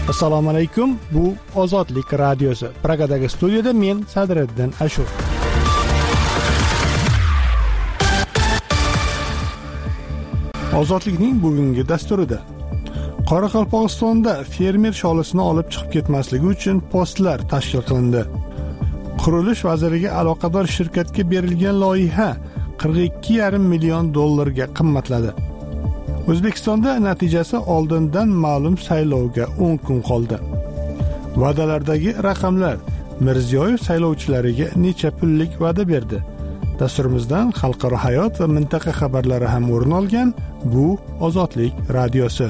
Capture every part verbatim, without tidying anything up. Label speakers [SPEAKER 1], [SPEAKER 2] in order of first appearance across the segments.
[SPEAKER 1] Assalomu alaykum. Bu Ozodlik radiosi. Pragadagi studiyada men Sadriddin Ashur. Ozodlikning bugungi dasturida Qoraqalpog'istonda fermer sholisini olib chiqib ketmasligi uchun postlar tashkil qilindi. Qurilish vaziriga aloqador shirkatga berilgan loyiha qirq ikki yarim million dollarga qimmatladi. O'zbekistonda natijasi oldindan ma'lum saylovga o'n kun qoldi. Va'dalardagi raqamlar: Mirziyoyev saylovchilariga necha pullik va'da berdi? Dasturimizdan xalqaro hayot va mintaqa xabarlari ham o'rin olgan. Bu Ozodlik radiosi.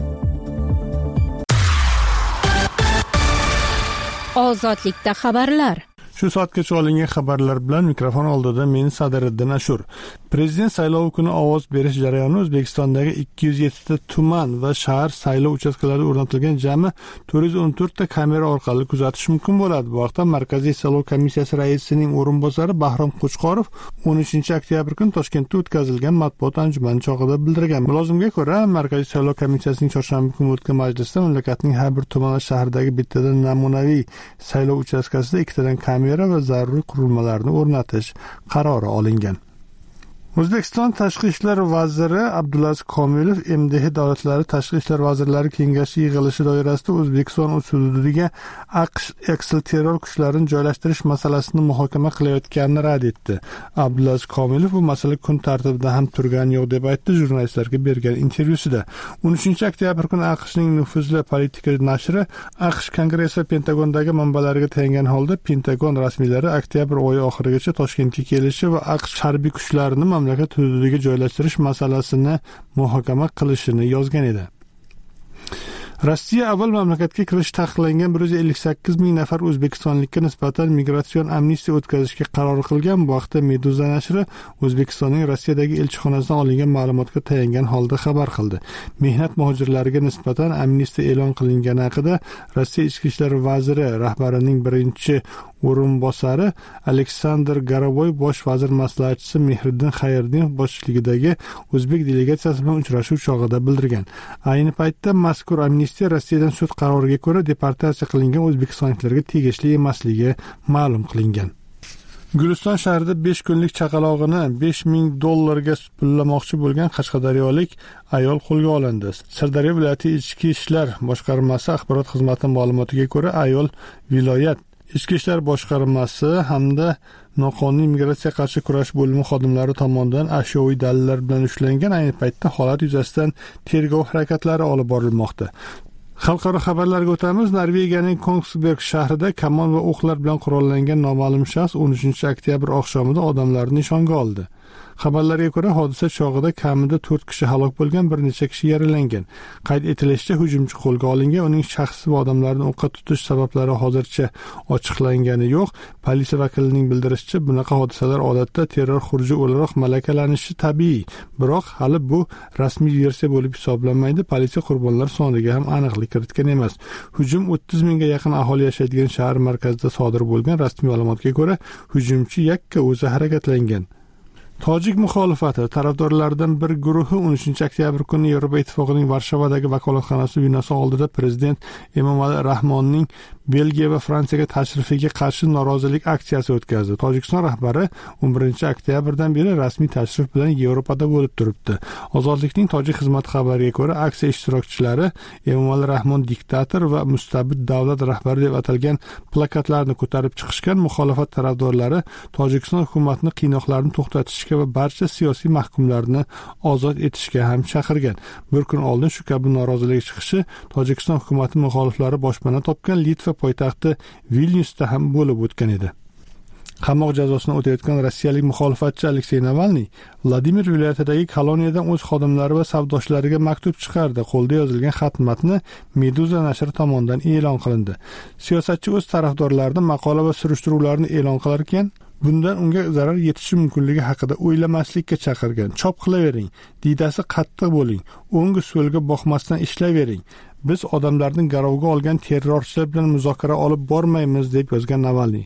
[SPEAKER 2] Ozodlikda xabarlar.
[SPEAKER 1] Shu soatgacha olingan xabarlar bilan mikrofon oldida men Sadriddin Ashur. Prezident saylovi kuni ovoz berish jarayoni O'zbekistondagi ikki yuz yetti ta tuman va shahar saylov uchastkalarida o'rnatilgan jami to'rt yuz o'n to'rt ta kamera orqali kuzatish mumkin bo'ladi. Bu haqda Markaziy saylov komissiyasi raisining o'rinbosari Bahrom Qo'chqorov o'n uchinchi oktyabr kuni Toshkentda o'tkazilgan matbuot anjumani chog'ida bildirgan. Mulozimga ko'ra, Markaziy saylov komissiyasining chorshanba kuni o'tgan majlisda mamlakatning har bir tuman va shahardagi bittadan namunaviy saylov uchastkasida ikkitadan kamera va zaruriy qurilmalarni o'rnatish qarori olingan. O'zbekiston Tashqi ishlar vaziri Abdulaziz Komilov M D H davlatlari tashqi ishlar vazirlari kengashi yig'ilishi doirasida O'zbekiston hududiga AQSh eksilterror kuchlarini joylashtirish masalasini muhokama qilayotganini rad etdi. Abdulaziz Komilov bu masala kun tartibida ham turgani yo'q deb aytdi jurnalistlarga bergan intervyusida. o'n uchinchi oktyabr kuni AQShning nufuzli politika nashri AQSh Kongressi Pentagondagi manbalariga tayangan holda Pentagon rasmiylari oktyabr oyi oxirigacha Toshkentga kelishi va AQSh harbiy kuchlarini mamlakat hududiga joylashtirish masalasini muhokama qilishini yozgan edi. Rossiya avval mamlakatga kirish taqiqlangan bir yuz ellik sakkiz ming nafar o'zbekistonlikka nisbatan migratsion amnistiya o'tkazishga qaror qilgan. Bu haqda Meduza nashri O'zbekistonning Rossiyadagi elchixonasidan olingan ma'lumotga tayangan holda xabar qildi. Mehnat muhojirlariga nisbatan amnistiya e'lon qilingani haqida Rossiya ichki ishlar vaziri rahbarining birinchi o'rinbosari Aleksandr Garovoy bosh vazir maslahatchisi Mehriddin Xayriddinov boshchiligidagi o'zbek delegatsiyasi bilan uchrashuv chog'ida bildirgan. Ayni paytda mazkur amnistiya Rossiyadan sud qaroriga ko'ra deportatsiya qilingan o'zbekistonliklarga tegishli emasligi ma'lum qilingan. Guliston shahrida besh kunlik chaqalog'ini besh ming dollarga pullamoqchi bo'lgan qashqadaryolik ayol qo'lga olindi. Sirdaryo viloyati ichki ishlar boshqarmasi axborot xizmati ma'lumotiga ko'ra, ayol viloyat Ichki ishlar boshqarmasi hamda noqonuniy migratsiya qarshi kurash bo'limi xodimlari tomonidan ashyoviy dalillar bilan ushlangan. Ayni paytda holat yuzasidan tergov harakatlari olib borilmoqda. Xalqaro xabarlarga o'tamiz. Norvegiyaning Kongsberg shahrida kamon va o'qlar bilan qurollangan noma'lum shaxs o'n uchinchi oktyabr oqshomida odamlarni nishonga oldi. Xabarlarga ko'ra, hodisa chog'ida kamida to'rt kishi halok bo'lgan, bir necha kishi yaralangan. Qayd etilishicha, hujumchi qo'lga olingan. Uning shaxsi va odamlarni o'qqa tutish sabablari hozircha ochiqlangani yo'q. Politsiya vakilining bildirishicha, bunaqa hodisalar odatda terror xuruji o'laroq malakalanishi tabiiy. Biroq hali bu rasmiy versiya bo'lib hisoblanmaydi. Politsiya qurbonlar soniga ham aniqlik kiritgan emas. Hujum o'ttiz mingga yaqin aholi yashaydigan shahar markazida sodir bo'lgan. Rasmiy ma'lumotga ko'ra, hujumchi yakka o'zi harakatlangan. Tojik muxolifati tarafdorlaridan bir guruhi o'n uchinchi oktyabr kuni Yevropa Ittifoqining Varshavadagi vakolatxonasi binosi oldida prezident Emomali Rahmonning Belgiya va Fransiyaga tashrifiga qarshi norozilik aksiyasi o'tkazdi. Tojikiston rahbari o'n birinchi oktyabrdan beri rasmiy tashrif bilan Yevropada bo'lib turibdi. Ozodlikning tojik xizmat xabariga ko'ra, aksiya ishtirokchilari Emomali Rahmon diktator va mustabid davlat rahbari deb atalgan plakatlarni ko'tarib chiqishgan. Muxolifat tarafdorlari Tojikiston hukumatini qiynoqlarni to'xtatish va barcha siyosiy mahkumlarni ozod etishga ham chaqirgan. Bir kun oldin shu kabi norozilik chiqishi Tojikiston hukumati muxoliflari boshpana topgan Litva poytaxti Vilnyusda ham bo'lib o'tgan edi. Qamoq jazosini o'tayotgan rossiyalik muxolifatchi Aleksey Navalniy Vladimir viloyatidagi koloniyadan o'z xodimlari va savdoshlariga maktub chiqardi. Qo'lda yozilgan xat matni Meduza nashri tomonidan e'lon qilindi. Siyosatchi o'z tarafdorlarining maqola va surishtiruvlarini e'lon qilar ekan, bundan unga zarar yetishi mumkinligi haqida o'ylamaslikka chaqirgan. Chop qilavering, diydasi qattiq bo'ling, o'ngga so'lga boqmasdan ishlayvering. Biz odamlarni garovga olgan terrorchilar bilan muzokara olib bormaymiz, deb yozgan Navalniy.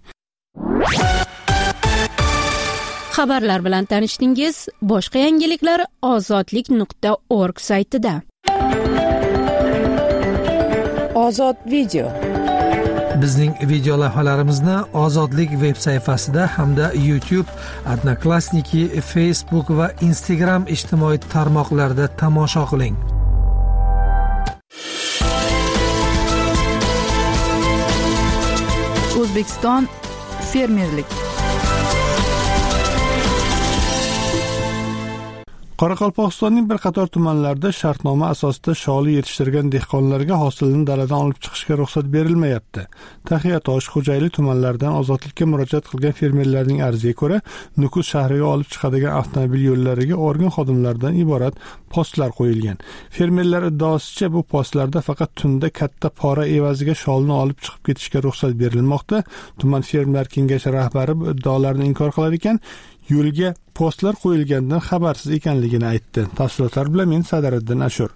[SPEAKER 2] Xabarlar bilan tanishdingiz. Boshqa yangiliklar ozodlik nuqta org saytida.
[SPEAKER 3] Ozod video.
[SPEAKER 4] Bizning video lavhalarimizni Ozodlik veb sayfasida hamda YouTube, Odnoklassniki, Facebook va Instagram ijtimoiy tarmoqlarida tomosha qiling.
[SPEAKER 3] O'zbekiston fermerlik.
[SPEAKER 1] Qoraqalpog'istonning bir qator tumanlarida shartnoma asosida sholi yetishtirgan dehqonlarga hosilni daladan olib chiqishga ruxsat berilmayapti. Taxiyatosh, Xo'jayli tumanlaridan ozodlikka murojaat qilgan fermerlarning arziga ko'ra, Nukus shahriga olib chiqadigan avtomobil yo'llariga organ xodimlaridan iborat postlar qo'yilgan. Fermerlar iddaosicha bu postlarda faqat tunda katta pora evaziga sholni olib chiqib ketishga ruxsat berilmoqda. Tuman fermerlar kengashi rahbari bu iddaolarni inkor qilar ekan, yo'lga postlar qo'yilgandan xabarsiz ekanligini aytdi. Tafsilotlar bilan men Sadariddin Ashur.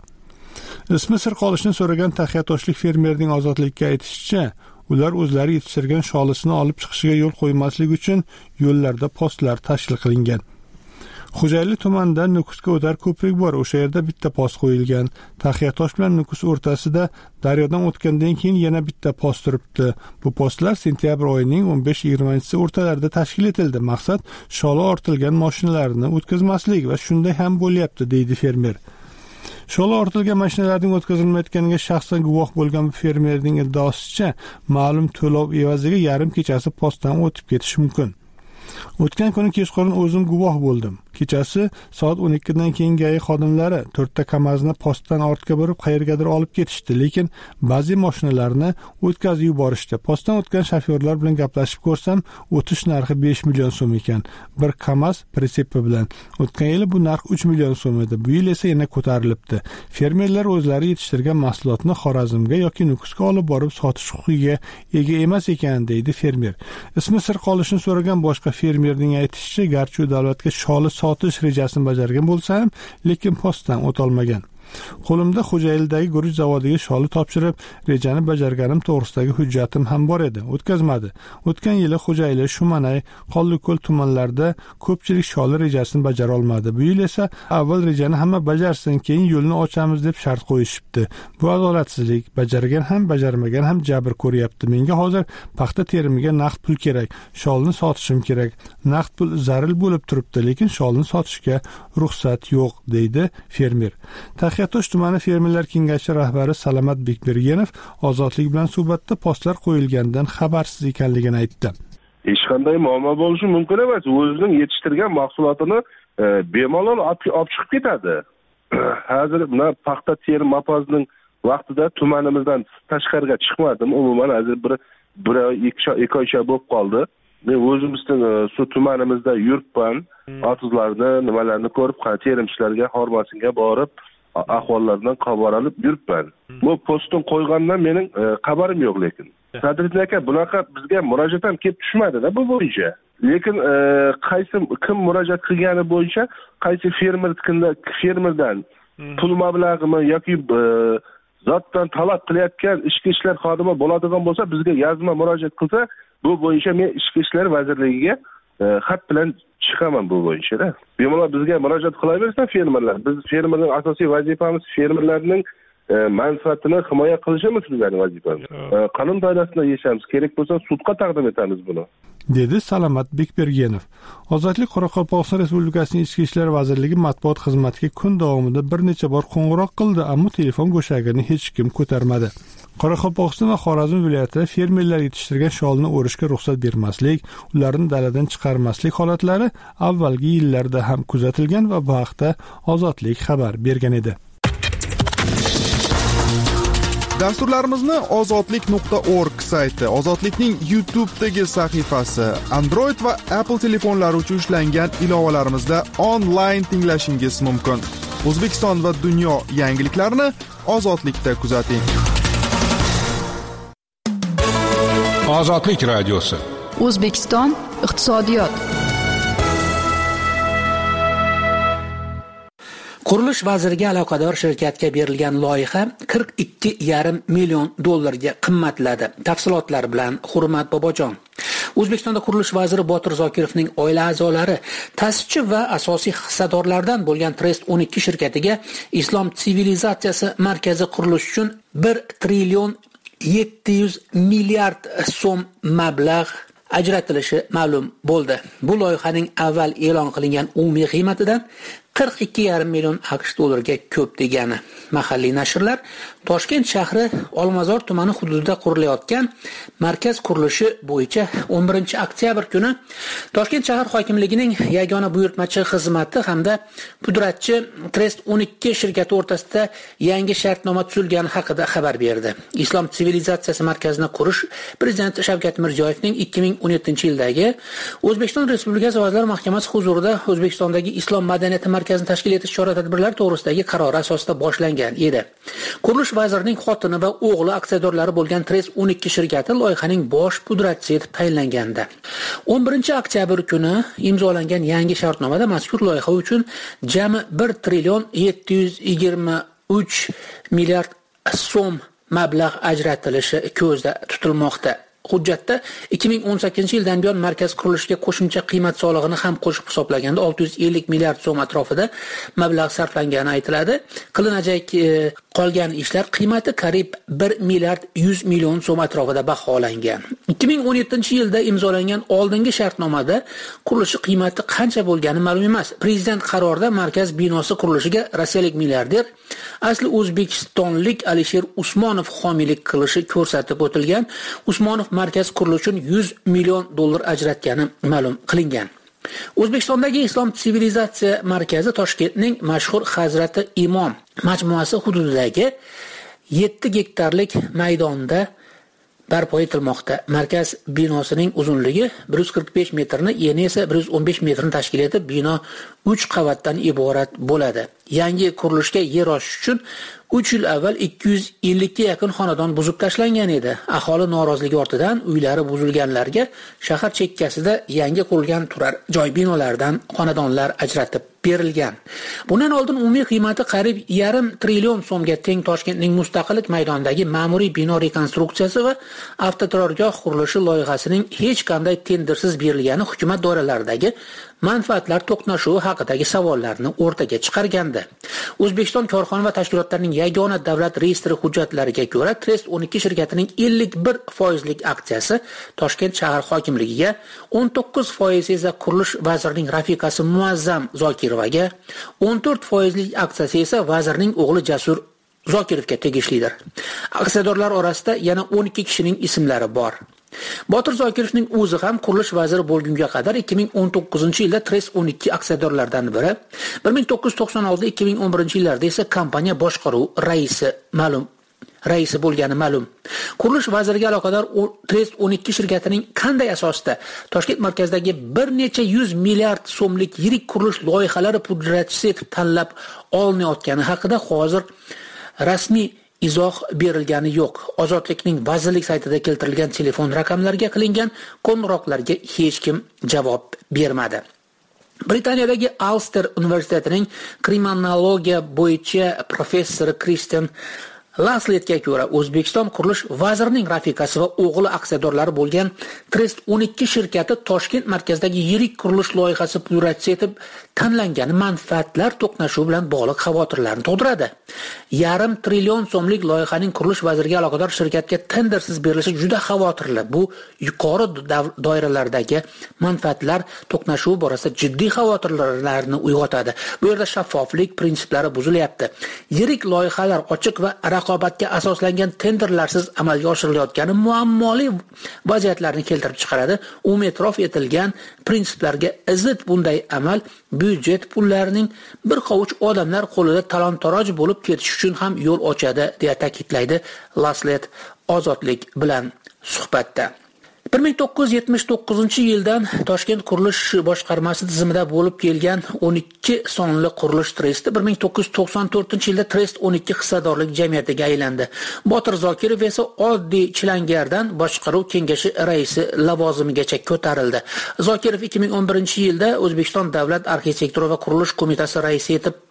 [SPEAKER 1] Ismi sir qolishni so'ragan taxiyatoshlik fermerning ozodlikka aytishicha, ular o'zlari yetishtirgan sholisini olib chiqishiga yo'l qo'ymaslik uchun yo'llarda postlar tashkil qilingan. Xo'jayli tumanida Nukusga o'tar ko'prik bor, o'sha yerda bitta post qo'yilgan. Taxiyatosh bilan Nukus o'rtasida daryodan o'tgandan keyin yana bitta post turibdi. Bu postlar sentyabr oyining o'n besh yigirmanchisi o'rtalarida tashkil etildi. Maqsad sholi ortilgan mashinalarni o'tkazmaslik va shunday ham bo'lyapti, deydi fermer. Sholi ortilgan mashinalarning o'tkazilmayotganiga shaxsan guvoh bo'lgan fermerning iddaosicha, ma'lum to'lov evaziga yarim kechasi postdan o'tib ketish mumkin. O'tgan kuni kechqurun o'zim guvoh bo'ldim. Kechasi soat o'n ikkidan keyin G A I xodimlari to'rtta Kamaz'ni postdan ortga burib qayergadir olib ketishdi, lekin ba'zi mashinalarni o'tkazib yuborishdi. Postdan o'tgan shofyorlar bilan gaplashib ko'rsam, o'tish narxi besh million so'm ekan. Bir Kamaz pritsepi bilan. O'tgan yili bu narx uch million so'm edi. Bu yil esa yana ko'tarilibdi. Fermerlar o'zlari yetishtirgan mahsulotni Xorazmga yoki Nukusga olib borib sotish huquqiga ega emas ekan, deydi fermer. Ismi sir qolishini so'ragan boshqa fermerning aytishicha, garchi u davlatga sholi sotish rejasini bajargan bo'lsa ham, lekin postdan o'tolmagan. Qo'limda Xo'jaylidagi guruch zavodiga sholi topshirib, rejani bajarganim to'g'risidagi hujjatim ham bor edi. O'tkazmadi. O'tgan yili Xo'jayli, Shumanay, Qonliko'l tumanlarida ko'pchilik sholi rejasini bajara olmadi. Bu yil esa avval rejani hamma bajarsin, keyin yo'lni ochamiz deb shart qo'yishibdi. Bu adolatsizlik. Bajargan ham, bajarmagan ham jabr ko'ryapti. Menga hozir paxta terimiga naqd pul kerak. Sholni sotishim kerak. Naqd pul zaril bo'lib turibdi, lekin sholni sotishga ruxsat yo'q, deydi fermer. Taxiyatosh tumani fermerlar kengashi rahbari Salamat Bekbergenov ozodlik bilan suhbatda postlar qo'yilgandan xabarsiz ekanligini aytdi.
[SPEAKER 5] Hech qanday muammo bo'lishi mumkin emas. O'zining yetishtirgan mahsulotini e, bemalol olib chiqib ketadi. Hozir mana paxta terim mapozining vaqtida tumanimizdan tashqariga chiqmadim. Umuman hozir bir bir ikki oycha bo'lib qoldi. Men o'zimizning shu tumanimizda yuribman. Otizlarni, nimalarni ko'rib, terimchilarga, Hormasinga borib ahvollardan xabar olib yuribman. Bu postni qo'ygandan mening xabarim yo'q, lekin Sadriddin aka, bunaqa bizga murojaat ham kelib tushmadi-da bu bo'yicha. Lekin qaysi kim murojaat qilgani bo'yicha, qaysi fermer fermerdan pul mablag'imi yoki zotdan talab qilayotgan ichki ishlar xodimi bo'ladigan bo'lsa, bizga yozma murojaat qilsa, bu bo'yicha men ichki ishlar vazirligiga xat bilan chiqaman bu bo'yicha-da. Bemalol bizga murojaat qilaversa fermerlar, biz fermerning asosiy vazifamiz fermerlarning e, manfaatini himoya qilishimiz bizning vazifamiz. E, qonun doirasida yashaymiz. Kerak bo'lsa sudga taqdim etamiz buni,
[SPEAKER 1] dedi Salamat Bekbergenov. Ozodlik Qoraqalpog'iston Respublikasining Ichki ishlar vazirligi matbuot xizmatiga kun davomida bir necha bor qo'ng'iroq qildi, ammo telefon go'shagini hech kim ko'tarmadi. Qoraqalpog'iston va Xorazm viloyatida fermerlar yetishtirgan sholni o'rishga ruxsat bermaslik, ularni daladan chiqarmaslik holatlari avvalgi yillarda ham kuzatilgan va bu haqda Ozodlik xabar bergan edi.
[SPEAKER 6] Dasturlarimizni ozodlik nuqta org sayti, Ozodlikning YouTube'dagi sahifasi, Android va Apple telefonlari uchun ishlangan ilovalarimizda onlayn tinglashingiz mumkin. O'zbekiston va dunyo yangiliklarini Ozodlikda kuzating.
[SPEAKER 7] Ozodlik radiosi.
[SPEAKER 3] O'zbekiston iqtisodiyot.
[SPEAKER 8] Qurilish vaziriga aloqador shirkatga berilgan loyiha qirq ikki yarim million dollarga qimmatladi. Tafsilotlar bilan Hurmat Bobojon. O'zbekistonda qurilish vaziri Botir Zokirovning oila a'zolari, ta'sischi va asosiy hissadorlardan bo'lgan Trust o'n ikki shirkatiga Islom sivilizatsiyasi markazi qurilish uchun bir trillion yetti yuz milliard so'm mablag' ajratilishi ma'lum bo'ldi. Bu loyihaning avval e'lon qilingan umumiy qiymatidan qirq ikki yarim million AQSh dollariga ko'p degani. Mahalliy nashrlar Toshkent shahri Olmazor tumani hududida qurilayotgan markaz qurilishi bo'yicha o'n birinchi oktyabr kuni Toshkent shahar hokimligining yagona buyurtmachi xizmati hamda pudratchi Trest o'n ikki shirkati o'rtasida yangi shartnoma tuzilgani haqida xabar berdi. Islom sivilizatsiyasi markazini qurish Prezident Shavkat Mirziyoyevning ikki ming o'n yettinchi yildagi O'zbekiston Respublikasi Vazirlar Mahkamasi huzurida O'zbekistondagi islom madaniyati markazini tashkil etish chora-tadbirlari to'g'risidagi qarori asosida boshlangan edi. Qurilish vazirining xotini va o'g'li aksiyadorlari bo'lgan Trest o'n ikki shirkati loyihaning bosh pudratchisi etib tayinlangandi. o'n birinchi oktyabr kuni imzolangan yangi shartnomada mazkur loyiha uchun jami bir trillion yetti yuz yigirma uch milliard so'm mablag' ajratilishi ko'zda tutilmoqda. Hujjatda ikki ming o'n sakkizinchi yildan buyon markaz qurilishiga qo'shimcha qiymat solig'ini ham qo'shib hisoblaganda olti yuz ellik milliard so'm atrofida mablag' sarflangani aytiladi. Qilinajak qolgan ishlar qiymati qariyb bir milliard yuz million so'm atrofida baholangan. ikki ming o'n yettinchi yilda imzolangan oldingi shartnomada qurilishi qiymati qancha bo'lgani ma'lum emas. Prezident qarorida markaz binosi qurilishiga rossiyalik milliarder asli o'zbekistonlik Alisher Usmonov homiylik qilishi ko'rsatib o'tilgan. Usmonov markaz qurilishi uchun yuz million dollar ajratgani ma'lum qilingan. O'zbekistondagi Islom sivilizatsiya markazi Toshkentning mashhur Hazrati Imom majmuasi hududidagi yetti gektarlik maydonda barpo etilmoqda. Markaz binosining uzunligi bir yuz qirq besh metrni, eni esa bir yuz o'n besh metrni tashkil etib, bino uch qavatdan iborat bo'ladi. Yangi qurilishga yer ochish uchun uch yil avval ikki yuz ellikka yaqin xonadon buzib tashlangan edi. Aholi noroziligi ortidan uylari buzilganlarga shahar chekkasida yangi qurilgan turar joy binolaridan xonadonlar ajratib berilgan. Bundan oldin umumiy qiymati qariyb yarim trillion so'mga teng Toshkentning Mustaqillik maydonidagi ma'muriy bino rekonstruksiyasi va avtoturargoh qurilishi loyihasining hech qanday tendersiz berilgani hukumat doiralaridagi manfaatlar to'qnashuvi haqidagi savollarni o'rtaga chiqargandi. O'zbekiston korxona va tashkilotlarining yagona davlat reyestri hujjatlariga ko'ra Trest o'n ikki shirkatining ellik bir foizlik aksiyasi Toshkent shahar hokimligiga, o'n to'qqiz foiz esa qurilish vazirining rafiqasi Muazzam Zokirovaga, o'n to'rt foizlik aksiyasi esa vazirning o'g'li Jasur Zokirovga tegishlidir. Aksiyadorlar orasida yana o'n ikki kishining ismlari bor. Botir Zokirovning o'zi ham qurilish vaziri bo'lgunga qadar ikki ming o'n to'qqizinchi yilda Trest o'n ikki aksiyadorlaridan biri, bir ming to'qqiz yuz to'qson olti ikki ming o'n birinchi yillarda esa kompaniya boshqaruv raisi ma'lum raisi bo'lgani ma'lum. Qurilish vaziriga aloqador Trest o'n ikki shirkatining qanday asosda Toshkent markazidagi bir necha yuz milliard so'mlik yirik qurilish loyihalari pudratchisi etib tanlab olinayotgani haqida hozir rasmiy izoh berilgani yo'q. Ozodlikning vazirlik saytida keltirilgan telefon raqamlariga qilingan qo'ng'iroqlarga hech kim javob bermadi. Britaniyadagi Ulster universitetining kriminologiya bo'yicha professori Kristen Lasletga ko'ra, O'zbekiston qurilish vazirining rafiqasi va o'g'li aksiyadorlari bo'lgan Trest o'n ikki shirkati Toshkent markazidagi yirik qurilish loyihasi pudratchisi etib tanlangani manfaatlar to'qnashuvi bilan bog'liq xavotirlarni tug'diradi. Yarim trillion so'mlik loyihaning qurilish vaziriga aloqador shirkatga tendersiz berilishi juda xavotirli. Bu yuqori doiralardagi manfaatlar to'qnashuvi borasida jiddiy xavotirlarni uyg'otadi. Bu yerda shaffoflik prinsiplari buzilyapti. Yirik loyihalar ochiq va raqobatga asoslangan tenderlarsiz amalga oshirilayotgani muammoli vaziyatlarni keltirib chiqaradi. Umumiy e'tirof etilgan prinsiplarga zid bunday amal byudjet pullarining bir qovuch odamlar qo'lida talon-taroj bo'lib ketishi uchun ham yo'l ochadi, deya ta'kidlaydi Laslet Ozodlik bilan suhbatda. bir ming to'qqiz yuz yetmish to'qqizinchi yildan Toshkent qurilish boshqarmasi tizimida bo'lib kelgan o'n ikki sonli qurilish tresti bir ming to'qqiz yuz to'qson to'rtinchi yilda Trest o'n ikki hissadorlik jamiyatiga aylandi. Botir Zokirov esa oddiy chilangardan boshqaruv kengashi raisi lavozimigacha ko'tarildi. Zokirov ikki ming o'n birinchi yilda O'zbekiston Davlat arxitektura va qurilish qo'mitasi raisi etib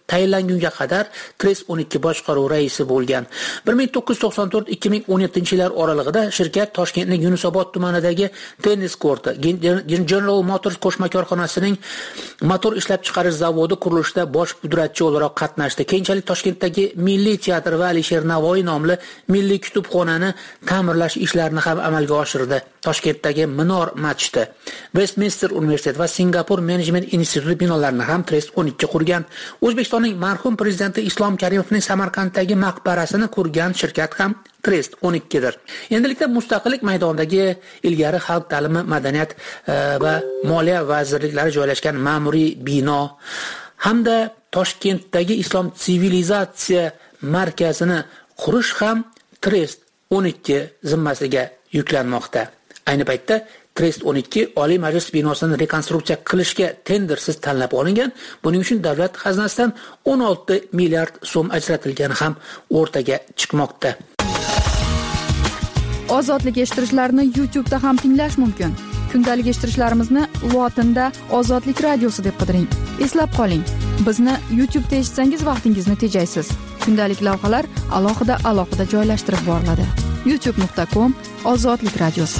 [SPEAKER 8] tayinlangunga qadar Tres o'n ikki boshqaruv raisi bo'lgan. bir ming to'qqiz yuz to'qson to'rt ikki ming o'n yettinchi yillar oralig'ida shirkat Toshkentning Yunusobod tumanidagi tennis korti, General Motors qo'shma korxonasining motor ishlab chiqarish zavodi qurilishida bosh pudratchi o'laroq qatnashdi. Keyinchalik Toshkentdagi Milliy teatr va Alisher Navoiy nomli milliy kutubxonani ta'mirlash ishlarini ham amalga oshirdi. Toshkentdagi Minor masjidi, Westminster universiteti va Singapur Management instituti binolarini ham Trust o'n ikki qurgan. O'zbekistonning marhum prezidenti Islom Karimovning Samarqanddagi maqbarasini qurgan shirkat ham Trust o'n ikki dir. Endilikda Mustaqillik maydonidagi ilgari xalq ta'limi, madaniyat va moliya vazirliklari joylashgan ma'muriy bino hamda Toshkentdagi Islom sivilizatsiya markazini qurish ham Trust o'n ikki zimmasiga yuklanmoqda. Ayni paytda Trust o'n ikki Oliy Majlis binosini rekonstruksiya qilishga tendersiz tanlab olingan. Buning uchun davlat xazinasidan o'n olti milliard so'm ajratilgani ham o'rtaga chiqmoqda.
[SPEAKER 3] Ozodlik eshittirishlarni YouTube da ham tinglash mumkin. Kundalik eshittirishlarimizni lotinda Ozodlik radiosi deb qidiring. Eslab qoling, bizni YouTube da eshitsangiz vaqtingizni tejaysiz. Kundalik lavhalar alohida alohida joylashtirib boriladi. youtube nuqta com Ozodlik radiosi.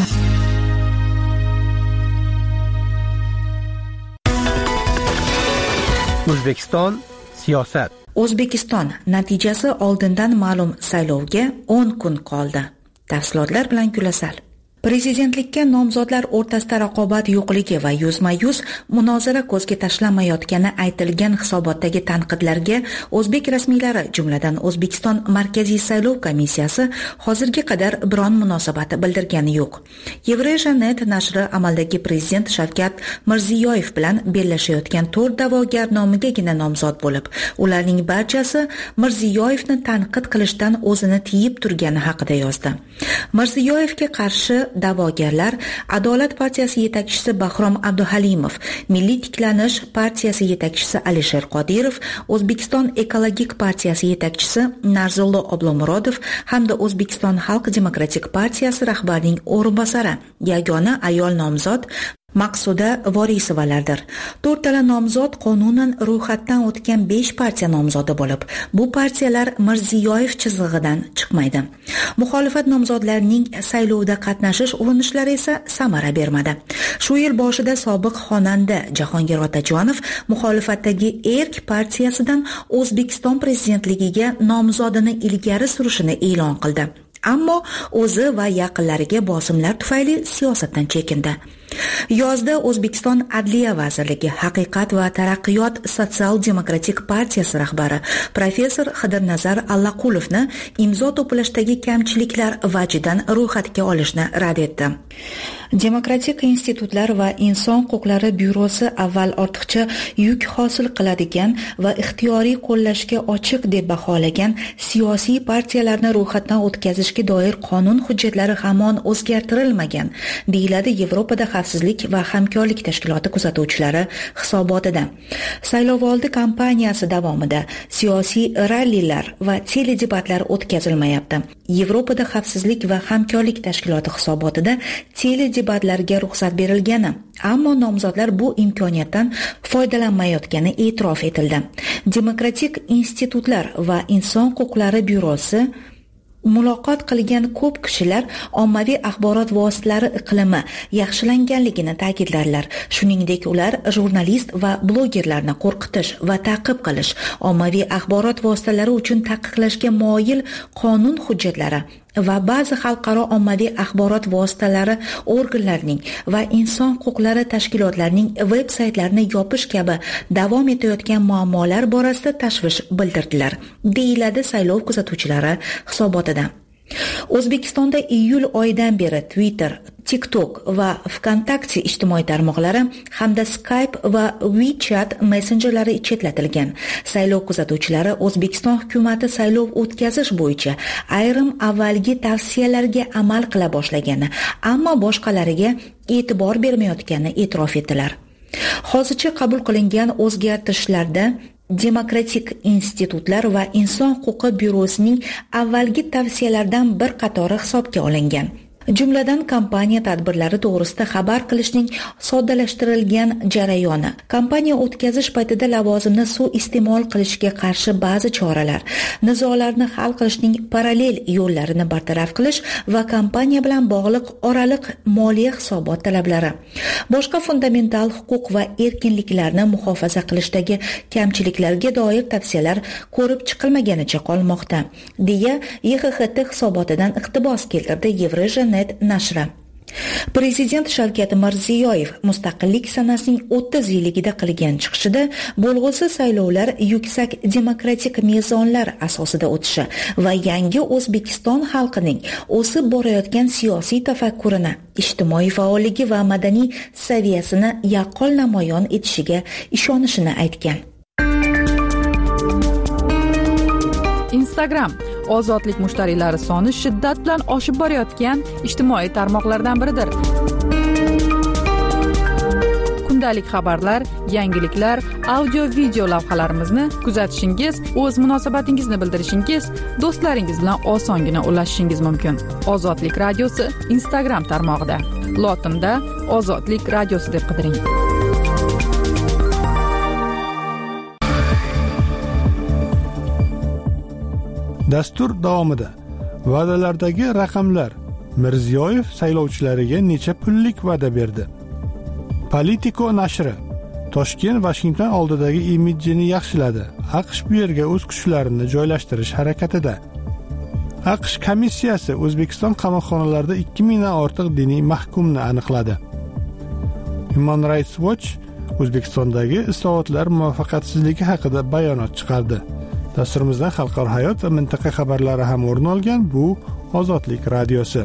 [SPEAKER 9] O'zbekiston siyosat.
[SPEAKER 10] O'zbekiston natijasi oldindan ma'lum saylovga o'n kun qoldi. Tafsilotlar bilan Gulasal. Prezidentlikka nomzodlar o'rtasida raqobat yo'qligi va yuzma-yuz munozara ko'zga tashlanmayotgani aytilgan hisobotdagi tanqidlarga o'zbek rasmiylari, jumladan O'zbekiston Markaziy saylov komissiyasi hozirga qadar biron munosabat bildirgani yo'q. Eurasia.net nashri amaldagi prezident Shavkat Mirziyoyev bilan bellashayotgan to'rt da'vogar nomigagina nomzod bo'lib, ularning barchasi Mirziyoyevni tanqid qilishdan o'zini tiyib turgani haqida yozdi. Mirziyoyevga qarshi da'vogarlar Adolat partiyasi yetakchisi Bahrom Abduhalimov, Milliy tiklanish partiyasi yetakchisi Alisher Qodirov, O'zbekiston ekologik partiyasi yetakchisi Narzullo Oblomurodov hamda O'zbekiston Xalq demokratik partiyasi rahbarining o'rinbosari, yagona ayol nomzod Maqsuda Vorisovalardir. To'rttala nomzod qonunan ro'yxatdan o'tgan besh partiya nomzodi bo'lib, bu partiyalar Mirziyoyev chizig'idan chiqmaydi. Muxolifat nomzodlarining saylovda qatnashish urinishlari esa samara bermadi. Shu yil boshida sobiq xonanda Jahongir Otajonov muxolifatdagi Erk partiyasidan O'zbekiston prezidentligiga nomzodini ilgari surishini e'lon qildi. Ammo o'zi va yaqinlariga bosimlar tufayli siyosatdan chekindi. Yozda O'zbekiston Adliya vazirligi Haqiqat va taraqqiyot sotsial-demokratik partiyasi rahbari professor Xidirnazar Allaqulovni imzo to'plashdagi kamchiliklar vajidan ro'yxatga olishni rad etdi. Demokratik institutlar va inson huquqlari byurosi avval ortiqcha yuk hosil qiladigan va ixtiyoriy qo'llashga ochiq deb baholagan siyosiy partiyalarni ro'yxatdan o'tkazishga doir qonun hujjatlari hamon o'zgartirilmagan, deyiladi Yevropada xavfsizlik va hamkorlik tashkiloti kuzatuvchilari hisobotida. Saylovoldi kampaniyasi davomida siyosiy rallilar va teledebatlar o'tkazilmayapti. Yevropada xavfsizlik va hamkorlik tashkiloti hisobotida teledebatlarga ruxsat berilgani, ammo nomzodlar bu imkoniyatdan foydalanmayotgani e'tirof etildi. Demokratik institutlar va inson huquqlari byurosi muloqot qilgan ko'p kishilar ommaviy axborot vositalari iqlimi yaxshilanganligini ta'kidlarlar. Shuningdek, ular jurnalist va blogerlarni qo'rqitish va ta'qib qilish, ommaviy axborot vositalari uchun taqiqlashga moyil qonun hujjatlari va ba'zi xalqaro ommaviy axborot vositalari organlarining va inson huquqlari tashkilotlarining veb-saytlarini yopish kabi davom etayotgan muammolar borasida tashvish bildirdilar, deyiladi saylov kuzatuvchilari hisobotida. O'zbekistonda iyul oyidan beri Twitter, TikTok va Vkontakte ijtimoiy tarmoqlari hamda Skype va WeChat messenjerlari chetlatilgan. Saylov kuzatuvchilari O'zbekiston hukumatı saylov o'tkazish bo'yicha ayrim avvalgi tavsiyalarga amal qila boshlagani, ammo boshqalariga e'tibor bermayotganini e'tirof etdilar. Hozircha qabul qilingan o'zgartirishlarda Demokratik institutlar va inson huquqi byurosining avvalgi tavsiyalaridan bir qatori hisobga olingan. Jumladan, kompaniya tadbirlari to'g'risida xabar qilishning soddalashtirilgan jarayoni, kompaniya o'tkazish paytida lavozimni suiiste'mol qilishga qarshi ba'zi choralar, nizolarni hal qilishning parallel yo'llarini bartaraf qilish va kompaniya bilan bog'liq oraliq moliya hisobot talablari, boshqa fundamental huquq va erkinliklarni muhofaza qilishdagi kamchiliklarga doir tavsiyalar ko'rib chiqilmaganicha qolmoqda, deya Y X X T hisobotidan iqtibos keltirdi Евразия net nashri. Prezident Shavkat Mirziyoyev Mustaqillik sanasining o'ttiz yilligida qilgan chiqishida bo'lg'usi saylovlar yuksak demokratik mezonlar asosida o'tishi va yangi O'zbekiston xalqining o'sib borayotgan siyosiy tafakkurini, ijtimoiy faolligi va madaniy saviyasini yaqqol namoyon etishiga ishonishini aytgan.
[SPEAKER 3] Instagram ozodlik mushtariylari soni shiddat bilan oshib borayotgan ijtimoiy tarmoqlardan biridir. Kundalik xabarlar, yangiliklar, audio-video lavhalarimizni kuzatishingiz, o'z munosabatingizni bildirishingiz, do'stlaringiz bilan osongina ulashishingiz mumkin. Ozodlik radiosi Instagram tarmog'ida. Lotinda Ozodlik radiosi deb qidiring.
[SPEAKER 1] Dastur davomida va'dalardagi raqamlar. Mirziyoyev saylovchilariga necha pullik va'da berdi? Politico nashri Toshkent Washington oldidagi imidjini yaxshiladi. AQSh bu yerga o'z kuchlarini joylashtirish harakatida. AQSh komissiyasi O'zbekiston qamoqxonalarida ikki mingdan ortiq diniy mahkumni aniqladi. Human Rights Watch O'zbekistondagi islohotlar muvaffaqiyatsizligi haqida bayonot chiqardi. Dasturimizdan xalqaro hayot va mintaqa xabarlari ham o'rin olgan. Bu Ozodlik radiosi.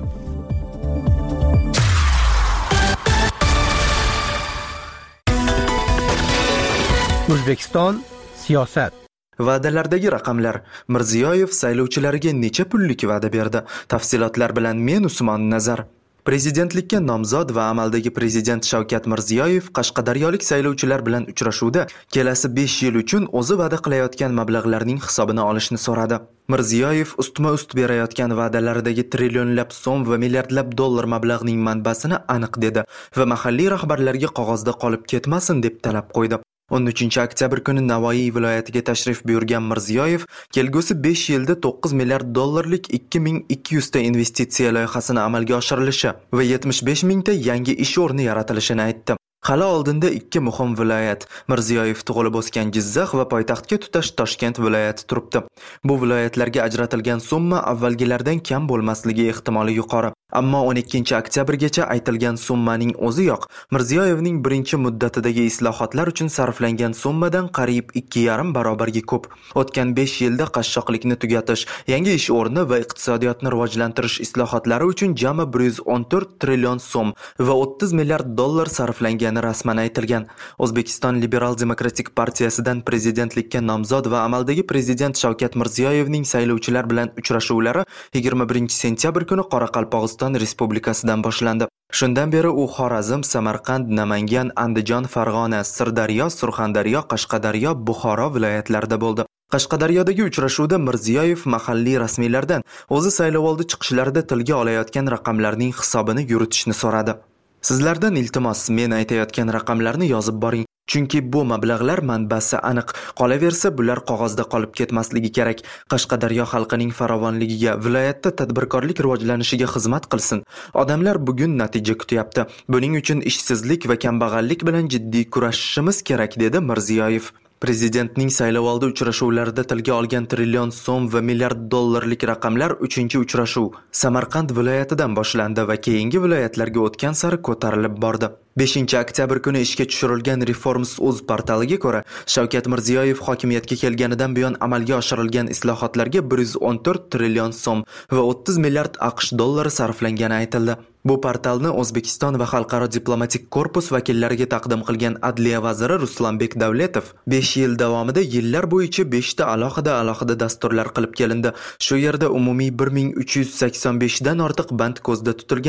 [SPEAKER 9] O'zbekiston siyosat.
[SPEAKER 11] Va'dalardagi raqamlar. Mirziyoyev saylovchilariga necha pullik va'da berdi? Tafsilotlar bilan men Usmon Nazar. Prezidentlikka nomzod va amaldagi prezident Shavkat Mirziyoyev Qashqadaryolik saylovchilar bilan uchrashuvda kelasi besh yil uchun o'zi va'da qilayotgan mablag'larning hisobini olishni so'radi. Mirziyoyev ustma-ust berayotgan va'dalaridagi trillionlab so'm va milliardlab dollar mablag'ning manbasini aniq dedi va mahalliy rahbarlarga qog'ozda qolib ketmasin deb talab qo'ydi. o'n uchinchi oktyabr kuni Navoiy viloyatiga tashrif buyurgan Mirziyoyev kelgusi besh yilda to'qqiz milliard dollarlik ikki ming ikki yuz ta investitsiya loyihasini amalga oshirilishi va yetmish besh mingta yangi ish o'rni yaratilishini aytdi. Hali oldinda ikki muhim viloyat, Mirziyoyev tug'ilib o'sgan Jizzax va poytaxtga tutash Toshkent viloyati turibdi. Bu viloyatlarga ajratilgan summa avvalgilardan kam bo'lmasligi ehtimoli yuqori. Ammo o'n ikkinchi oktyabrgacha aytilgan summaning o'ziyoq Mirziyoyevning birinchi muddatidagi islohotlar uchun sarflangan summadan qariyb ikki yarim barobarga ko'p. O'tgan besh yilda qashshoqlikni tugatish, yangi ish o'rni va iqtisodiyotni rivojlantirish islohotlari uchun jami bir yuz o'n to'rt trillion so'm va o'ttiz milliard dollar sarflangani rasman aytilgan. O'zbekiston Liberal Demokratik partiyasidan prezidentlikka nomzod va amaldagi prezident Shavkat Mirziyoyevning saylovchilar bilan uchrashuvlari yigirma birinchi sentyabr kuni Qoraqalpog'iston Respublikasidan boshlandi. Shundan beri u Xorazm, Samarqand, Namangan, Andijon, Farg'ona, Sirdaryo, Surxondaryo, Qashqadaryo, Buxoro viloyatlarida bo'ldi. Qashqadaryodagi uchrashuvda Mirziyoyev mahalliy rasmiylardan o'zi saylovoldi chiqishlarida tilga olayotgan raqamlarning hisobini yuritishni so'radi. Sizlardan iltimos, men aytayotgan raqamlarni yozib boring. Chunki bu mablag'lar manbasi aniq. Qolaversa, bular qog'ozda qolib ketmasligi kerak. Qashqadaryo xalqining farovonligiga, viloyatda tadbirkorlik rivojlanishiga xizmat qilsin. Odamlar bugun natija kutyapti. Buning uchun ishsizlik va kambag'allik bilan jiddiy kurashishimiz kerak, dedi Mirziyoyev. Prezidentning saylovoldi uchrashuvlarida tilga olgan trillion so'm va milliard dollarlik raqamlar uchinchi uchrashuv Samarqand viloyatidan boshlandi va keyingi viloyatlarga o'tgan sari ko'tarilib bordi. beshinchi oktyabr kuni ishga tushirilgan Reforms.uz portaliga ko'ra, Shavkat Mirziyoyev hokimiyatga kelganidan buyon amalga oshirilgan islohotlarga bir yuz o'n to'rt trillion so'm va o'ttiz milliard AQSh dollari sarflangani aytildi. Bu portalni O'zbekiston va Xalqaro diplomatik korpus vakillariga taqdim qilgan Adliya vaziri Ruslanbek Davletov besh yil davomida yillar bo'yicha besh ta alohida alohida dasturlar qilib kelindi. Shu yerda umumiy bir ming uch yuz sakson besh dan ortiq band ko'zda tutilgan edi.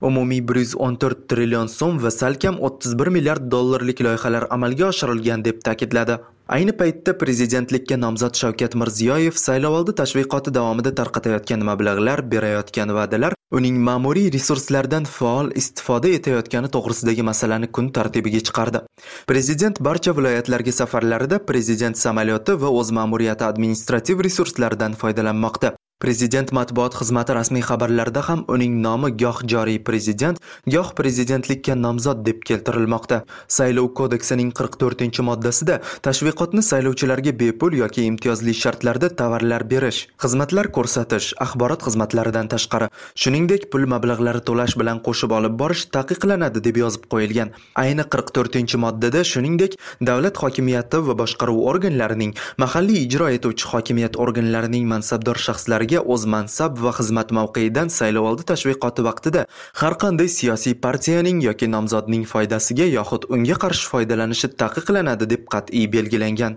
[SPEAKER 11] Umumiy bir yuz o'n to'rt trillion so'm va salkam o'ttiz bir milliard dollarlik loyihalar amalga oshirilgan deb ta'kidladi. Ayni paytda prezidentlikka nomzod Shavkat Mirziyoyev saylovoldi tashviqoti davomida tarqatayotgan mablag'lar, berayotgan va'dalar, uning ma'muriy resurslardan faol istifoda etayotgani to'g'risidagi masalani kun tartibiga chiqardi. Prezident barcha viloyatlarga safarlarida prezident samolyoti va o'z ma'muriyati administrativ resurslaridan foydalanmoqda. Prezident matbuot xizmati rasmiy xabarlarida ham uning nomi goh joriy prezident, goh prezidentlikka nomzod deb keltirilmoqda. Saylov kodeksining qirq to'rtinchi moddasida tashviqotni saylovchilarga bepul yoki imtiyozli shartlarda tovarlar berish, xizmatlar ko'rsatish, axborot xizmatlaridan tashqari, shuningdek pul mablag'lari to'lash bilan qo'shib olib borish taqiqlanadi deb yozib qo'yilgan. Ayni qirq to'rtinchi moddada shuningdek davlat hokimiyati va boshqaruv organlarining, mahalliy ijro etuvchi hokimiyat organlarining mansabdor shaxslariga o'z mansab va xizmat mavqeidan saylovoldi tashviqoti vaqtida har qanday siyosiy partiyaning yoki nomzodning foydasiga yoxud unga qarshi foydalanishi taqiqlanadi deb qat'iy belgilangan.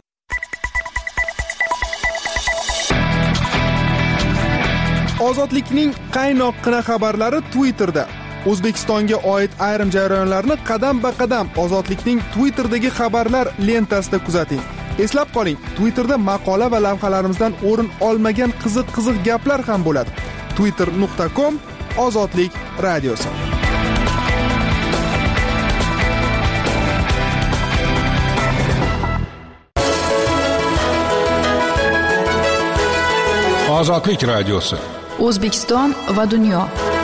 [SPEAKER 6] Ozodlikning qaynoqqina xabarlari Twitterda. O'zbekistonga oid ayrim jarayonlarni qadam-ba-qadam Ozodlikning Twitter'dagi xabarlar lentasida kuzating. Eslab qoling, Twitterda maqola va lavhalarimizdan o'rin olmagan qiziq-qiziq gaplar ham bo'ladi. twitter nuqta com Ozodlik radiosi.
[SPEAKER 7] Ozodlik radiosi.
[SPEAKER 3] O'zbekiston va dunyo.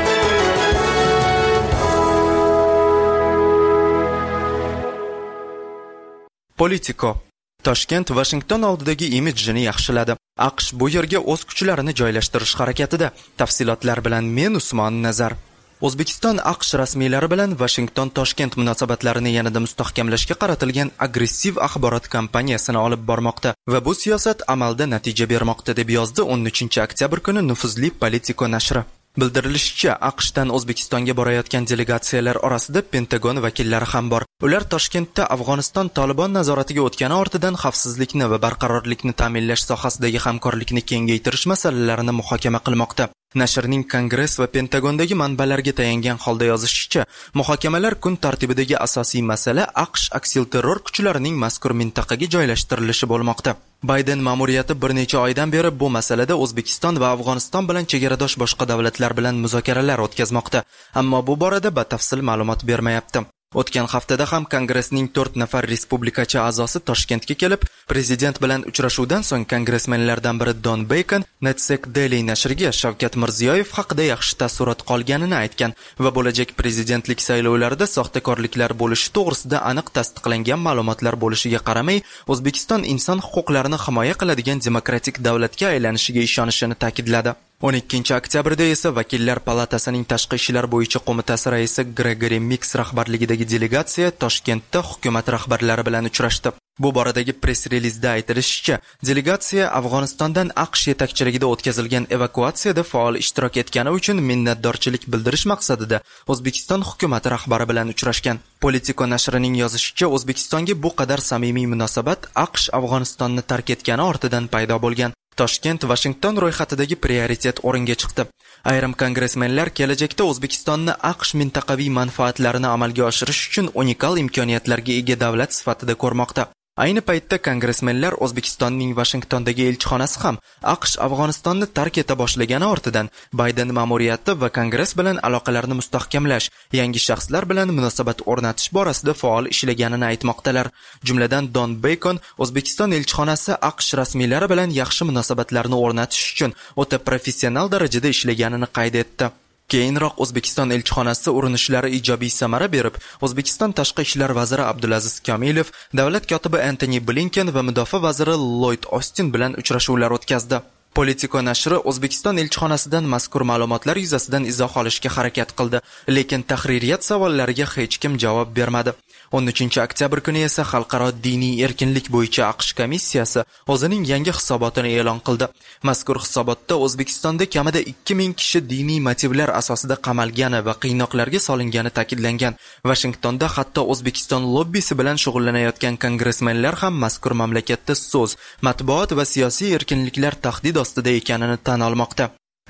[SPEAKER 11] Politico. Toshkent Washington oldidagi imidjini yaxshiladi. AQSh bu yerga o'z kuchlarini joylashtirish harakatida. Tafsilotlar bilan men Usmon Nazar. O'zbekiston AQSh rasmiylari bilan Washington Toshkent munosabatlarini yanada mustahkamlashga qaratilgan agressiv axborot kampaniyasini olib bormoqda va bu siyosat amalda natija bermoqda deb yozdi o'n uchinchi oktyabr kuni nufuzli Politico nashri. Bildirilishicha, AQShdan O'zbekistonga borayotgan delegatsiyalar orasida Pentagon vakillari ham bor. Ular Toshkentda Afg'oniston Taliban nazoratiga o'tgani ortidan xavfsizlikni va barqarorlikni ta'minlash sohasidagi hamkorlikni kengaytirish masalalarini muhokama qilmoqda. Nashrning Kongress va Pentagondagi manbalarga tayangan holda yozishicha, muhokamalar kun tartibidagi asosiy masala AQSh aksilterror kuchlarining mazkur mintaqaga joylashtirilishi bo'lmoqda. Bayden ma'muriyati bir necha oydan beri bu masalada O'zbekiston va Afg'oniston bilan chegaradosh boshqa davlatlar bilan muzokaralar o'tkazmoqda, ammo bu borada batafsil ma'lumot bermayapti. O'tgan haftada ham Kongressning to'rt nafar respublikachi a'zosi Toshkentga kelib, prezident bilan uchrashuvdan so'ng kongressmenlardan biri Don Bacon Netsec Daily nashriga Shavkat Mirziyoyev haqida yaxshi taassurot qolganini aytgan va bo'lajak prezidentlik saylovlarida soxtakorliklar bo'lishi to'g'risida aniq tasdiqlangan ma'lumotlar bo'lishiga qaramay, O'zbekiston inson huquqlarini himoya qiladigan demokratik davlatga aylanishiga ishonishini ta'kidladi. o'n ikkinchi oktyabrda esa Vakillar palatasining tashqi ishlar bo'yicha qo'mitasi raisi Gregory Mix rahbarligidagi delegatsiya Toshkentda hukumat rahbarlari bilan uchrashdi. Bu boradagi press-relizda aytilishicha, delegatsiya Afg'onistondan AQSh yetakchiligida o'tkazilgan evakuatsiyada faol ishtirok etgani uchun minnatdorchilik bildirish maqsadida O'zbekiston hukumati rahbari bilan uchrashgan. Politico nashrining yozishicha, O'zbekistonga bu qadar samimiy munosabat AQSh Afg'onistonni tark etgani ortidan paydo bo'lgan. Toshkent Washington ro'yxatidagi prioritet o'ringa chiqdi. Ayrim kongressmenlar kelajakda O'zbekistonni AQSh mintaqaviy manfaatlarini amalga oshirish uchun unikal imkoniyatlarga ega davlat sifatida ko'rmoqda. Ayni paytda kongressmenlar O'zbekistonning Washingtondagi elchixonasi ham AQSh Afg'onistonni tark eta boshlagani ortidan Bayden ma'muriyati va Kongress bilan aloqalarni mustahkamlash, yangi shaxslar bilan munosabat o'rnatish borasida faol ishlaganini aytmoqdalar. Jumladan Don Bacon O'zbekiston elchixonasi AQSh rasmiylari bilan yaxshi munosabatlarni o'rnatish uchun o'ta professional darajada ishlaganini qayd etdi. Keyinroq O'zbekiston elchixonasi urinishlari ijobiy samara berib, O'zbekiston tashqi ishlar vaziri Abdulaziz Kamilov, davlat kotibi Antony Blinken va mudofaa vaziri Lloyd Austin bilan uchrashuvlar o'tkazdi. Politico nashri O'zbekiston elchixonasidan mazkur ma'lumotlar yuzasidan izoh olishga harakat qildi, lekin tahririyat savollariga hech kim javob bermadi. o'n uchinchi oktyabr kuni esa Xalqaro diniy erkinlik bo'yicha AQSh komissiyasi o'zining yangi hisobotini e'lon qildi. Mazkur hisobotda O'zbekistonda kamida ikki ming kishi diniy motivlar asosida qamalgani va qiynoqlarga solingani ta'kidlangan. Washingtonda hatto O'zbekiston lobbisi bilan shug'ullanayotgan kongressmenlar ham mazkur mamlakatda so'z, matbuot va siyosiy erkinliklar tahdid ostida ekanini tan olmoqda.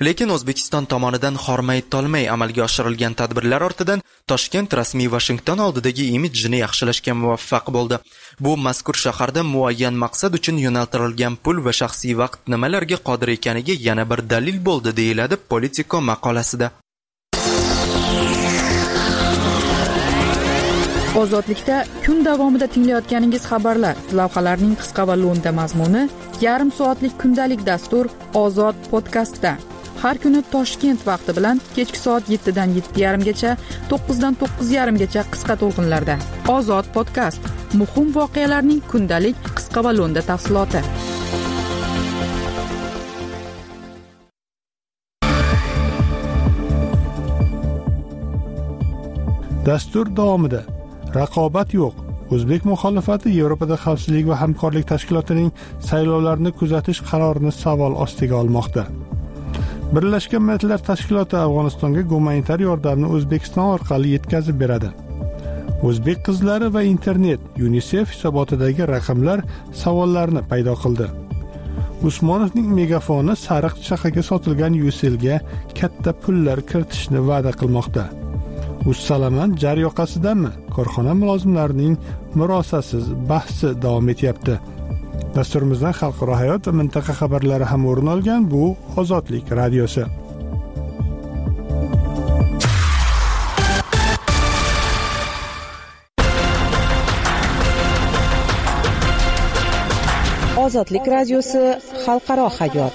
[SPEAKER 11] Lekin O'zbekiston tomonidan hormay tolmay amalga oshirilgan tadbirlar ortidan Toshkent rasmiy Washington oldidagi imidjini yaxshilashga muvaffaq bo'ldi. Bu mazkur shaharda muayyan maqsad uchun yo'naltirilgan pul va shaxsiy vaqt nimalarga qodir ekaniga yana bir dalil bo'ldi, deyiladi Politico maqolasida.
[SPEAKER 3] Ozodlikda kun davomida tinglayotganingiz xabarlar lavhalarining qisqa va lo'nda mazmuni yarim soatlik kundalik dastur Ozod podkastda. Har kuni Toshkent vaqti bilan kechki soat yettidan yetti yarim gacha, to'qqizdan to'qqiz yarim gacha qisqa to'lqinlarda. Ozod podkast. Muhim voqealarning kundalik qisqa va lo'nda tafsiloti.
[SPEAKER 1] Dastur davomida raqobat yo'q. O'zbek muxolifati Yevropada xavfsizlik va hamkorlik tashkilotining saylovlarni kuzatish qarorini savol ostiga olmoqda. Birlashgan Millatlar Tashkiloti Afg'onistonga gumanitar yordamni O'zbekiston orqali yetkazib beradi. O'zbek qizlari va internet UNICEF hisobotidagi raqamlar savollarni paydo qildi. Usmonovning megafoni sariq chaqaga sotilgan Yuselga katta pullar kiritishni va'da qilmoqda. Ussalaman jar yoqasidanmi? Korxona mulozimlarining murosasiz bahsi davom etyapti. Dasturimizdan xalqaro hayot va mintaqa xabarlari ham o'rin olgan bu Ozodlik radiosi.
[SPEAKER 12] Ozodlik radiosi xalqaro hayot.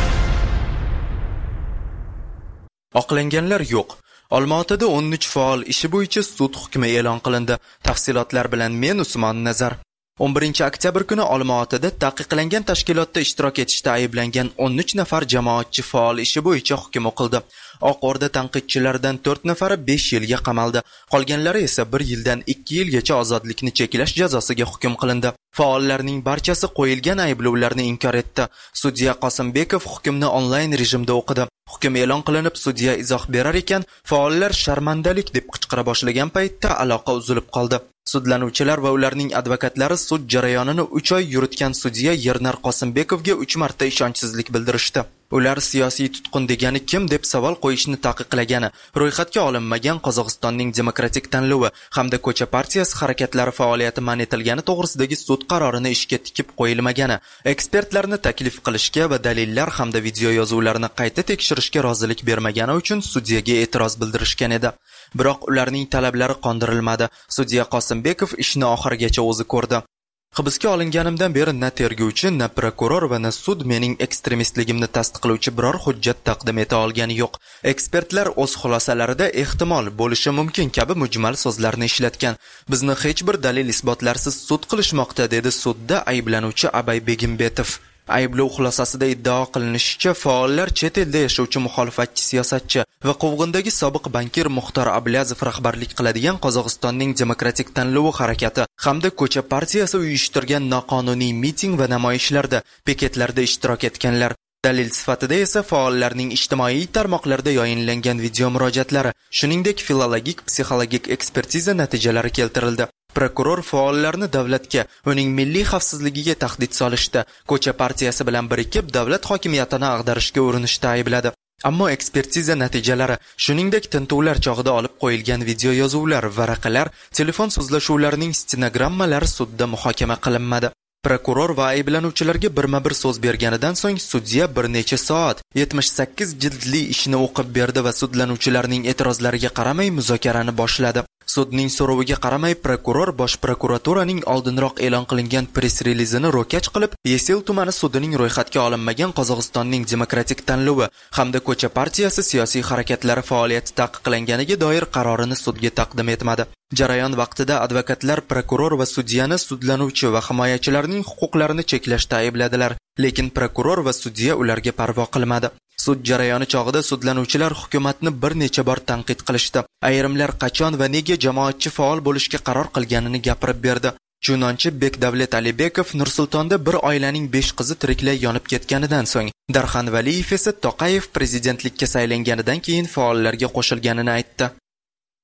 [SPEAKER 11] Oqlanganlar yo'q. Olmaotada o'n uch faol ishi bo'yicha sud hukmi e'lon qilindi. Tafsilotlar bilan men Usmon Nazar. o'n birinchi oktyabr kuni Olmaotada taqiqlangan tashkilotda ishtirok etishda ayblangan o'n uch nafar jamoatchi faol ishi bo'yicha hukm o'qildi. Oq O'rda tanqidchilaridan to'rt nafari besh yilga qamaldi. Qolganlari esa bir yildan ikki yilgacha ozodlikni cheklash jazosiga hukm qilindi. Faollarning barchasi qo'yilgan ayblovlarni inkor etdi. Sudya Qosimbekov hukmni onlayn rejimda o'qidi. Hukm e'lon qilinib, sudya izoh berar ekan, faollar sharmandalik deb qichqira boshlagan paytda aloqa uzilib qoldi. Sudlanuvchilar va ularning advokatlari sud jarayonini uch oy yuritgan sudya Yernar Qosimbekovga uch marta ishonchsizlik bildirishdi. Ular siyosiy tutqun degani kim deb savol qo'yishni taqiqlagani, ro'yxatga olinmagan Qozog'istonning demokratik tanlovi hamda ko'cha partiyasi harakatlari faoliyati man etilgani to'g'risidagi sud qarorini ishga tikib qo'yilmagani, ekspertlarni taklif qilishga va dalillar hamda video yozuvlarni qayta tekshirishga rozilik bermagani uchun sudyaga e'tiroz bildirishgan edi. Biroq ularning talablari qondirilmadi. Sudya Qosimbekov ishni oxirigacha o'zi ko'rdi. Hibsga olinganimdan beri na tergovchi, na prokuror va na sud mening ekstremistligimni tasdiqlovchi biror hujjat taqdim eta olgani yo'q. Ekspertlar o'z xulosalarida ehtimol bo'lishi mumkin kabi mujmal so'zlarni ishlatgan. Bizni hech bir dalil isbotlarsiz sud qilishmoqda, dedi sudda ayblanuvchi Abay Begimbetov. Ayblov xulosasida iddao qilinishicha, faollar chet elda yashovchi muxolifatchi siyosatchi va Qovg'indagi sobiq bankir Muxtor Ablyazov rahbarlik qiladigan Qozog'istonning demokratik tanlovi harakati hamda ko'cha partiyasi uyushtirgan noqonuniy miting va namoyishlarda, piketlarda ishtirok etganlar. Dalil sifatida esa faollarning ijtimoiy tarmoqlarda yoyinlangan video murojaatlari, shuningdek filologik, psixologik ekspertiza natijalari keltirildi. Prokuror faollarni davlatga, uning milliy xavfsizligiga tahdid solishda, ko'cha partiyasi bilan birikib davlat hokimiyatini ag'darishga urinishda aybladi. Ammo ekspertiza natijalari, shuningdek tintuvlar chog'ida olib qo'yilgan video yozuvlar, varaqalar, telefon so'zlashuvlarining stenogrammalari sudda muhokama qilinmadi. Prokuror va ayblanuvchilarga birma-bir so'z berganidan so'ng sudya bir necha soat yetmish sakkiz jildli ishni o'qib berdi va sudlanuvchilarning e'tirozlariga qaramay muzokarani boshladi. Sudning so'roviga qaramay prokuror Bosh prokuraturaning oldinroq e'lon qilingan press-relizini ro'kach qilib, Yesel tumani sudining ro'yxatga olinmagan Qozog'istonning demokratik tanlovi hamda ko'cha partiyasi siyosiy harakatlari faoliyati taqiqlanganiga doir qarorini sudga taqdim etmadi. Jarayon vaqtida advokatlar prokuror va sudyani sudlanuvchi va himoyachilarning huquqlarini cheklashda aybladilar, lekin prokuror va sudya ularga parvo qilmadi. Sud jarayoni chog'ida sudlanuvchilar hukumatni bir necha bor tanqid qilishdi. Ayrimlar qachon va nega jamoatchi faol bo'lishga qaror qilganini gapirib berdi. Chunonchi Bekdavlat Alibekov Nur-Sultonda bir oilaning besh qizi tiriklay yonib ketganidan so'ng, Darxan Valiyev esa Toqayev prezidentlikka saylanganidan keyin faollarga qo'shilganini aytdi.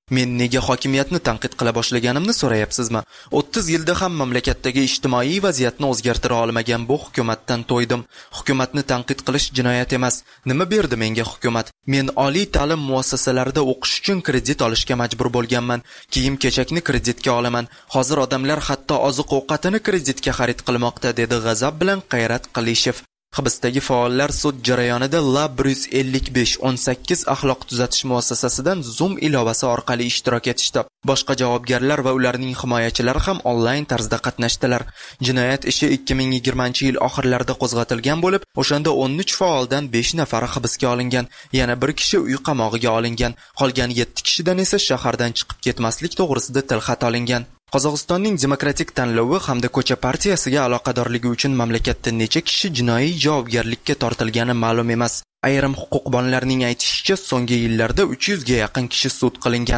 [SPEAKER 11] Men nega hokimiyatni tanqid qila boshlaganimni so'rayapsizmi? o'ttiz yilda ham mamlakatdagi ijtimoiy vaziyatni o'zgartira olmagan bu hukumatdan to'ydim. Hukumatni tanqid qilish jinoyat emas. Nima berdi menga hukumat? Men oliy ta'lim muassasalarida o'qish uchun kredit olishga majbur bo'lganman. Kiyim-kechakni kreditga olaman. Hozir odamlar hatto oziq-ovqatini kreditga xarid qilmoqda, dedi g'azab bilan Qayrat Qilishev. Hibsdagi faollar sud jarayonida Lab bir yuz ellik besh o'n sakkiz axloq tuzatish muassasasidan Zoom ilovasi orqali ishtirok etishdi. Boshqa javobgarlar va ularning himoyachilari ham onlayn tarzda qatnashdilar. Jinoyat ishi ikki ming yigirmanchi yil oxirlarida qo'zg'atilgan bo'lib, o'shanda o'n uch faoldan besh nafari hibsga olingan, yana bir kishi uy qamog'iga olingan, qolgan yetti kishidan esa shahardan chiqib ketmaslik to'g'risida tilxat olingan. Qozog'istonning demokratik tanlovi hamda ko'cha partiyasiga aloqadorligi uchun mamlakatda necha kishi jinoiy javobgarlikka tortilgani ma'lum emas. Ayrim huquqbonlarning aytishicha, so'nggi yillarda uch yuzga yaqin kishi sud qilingan.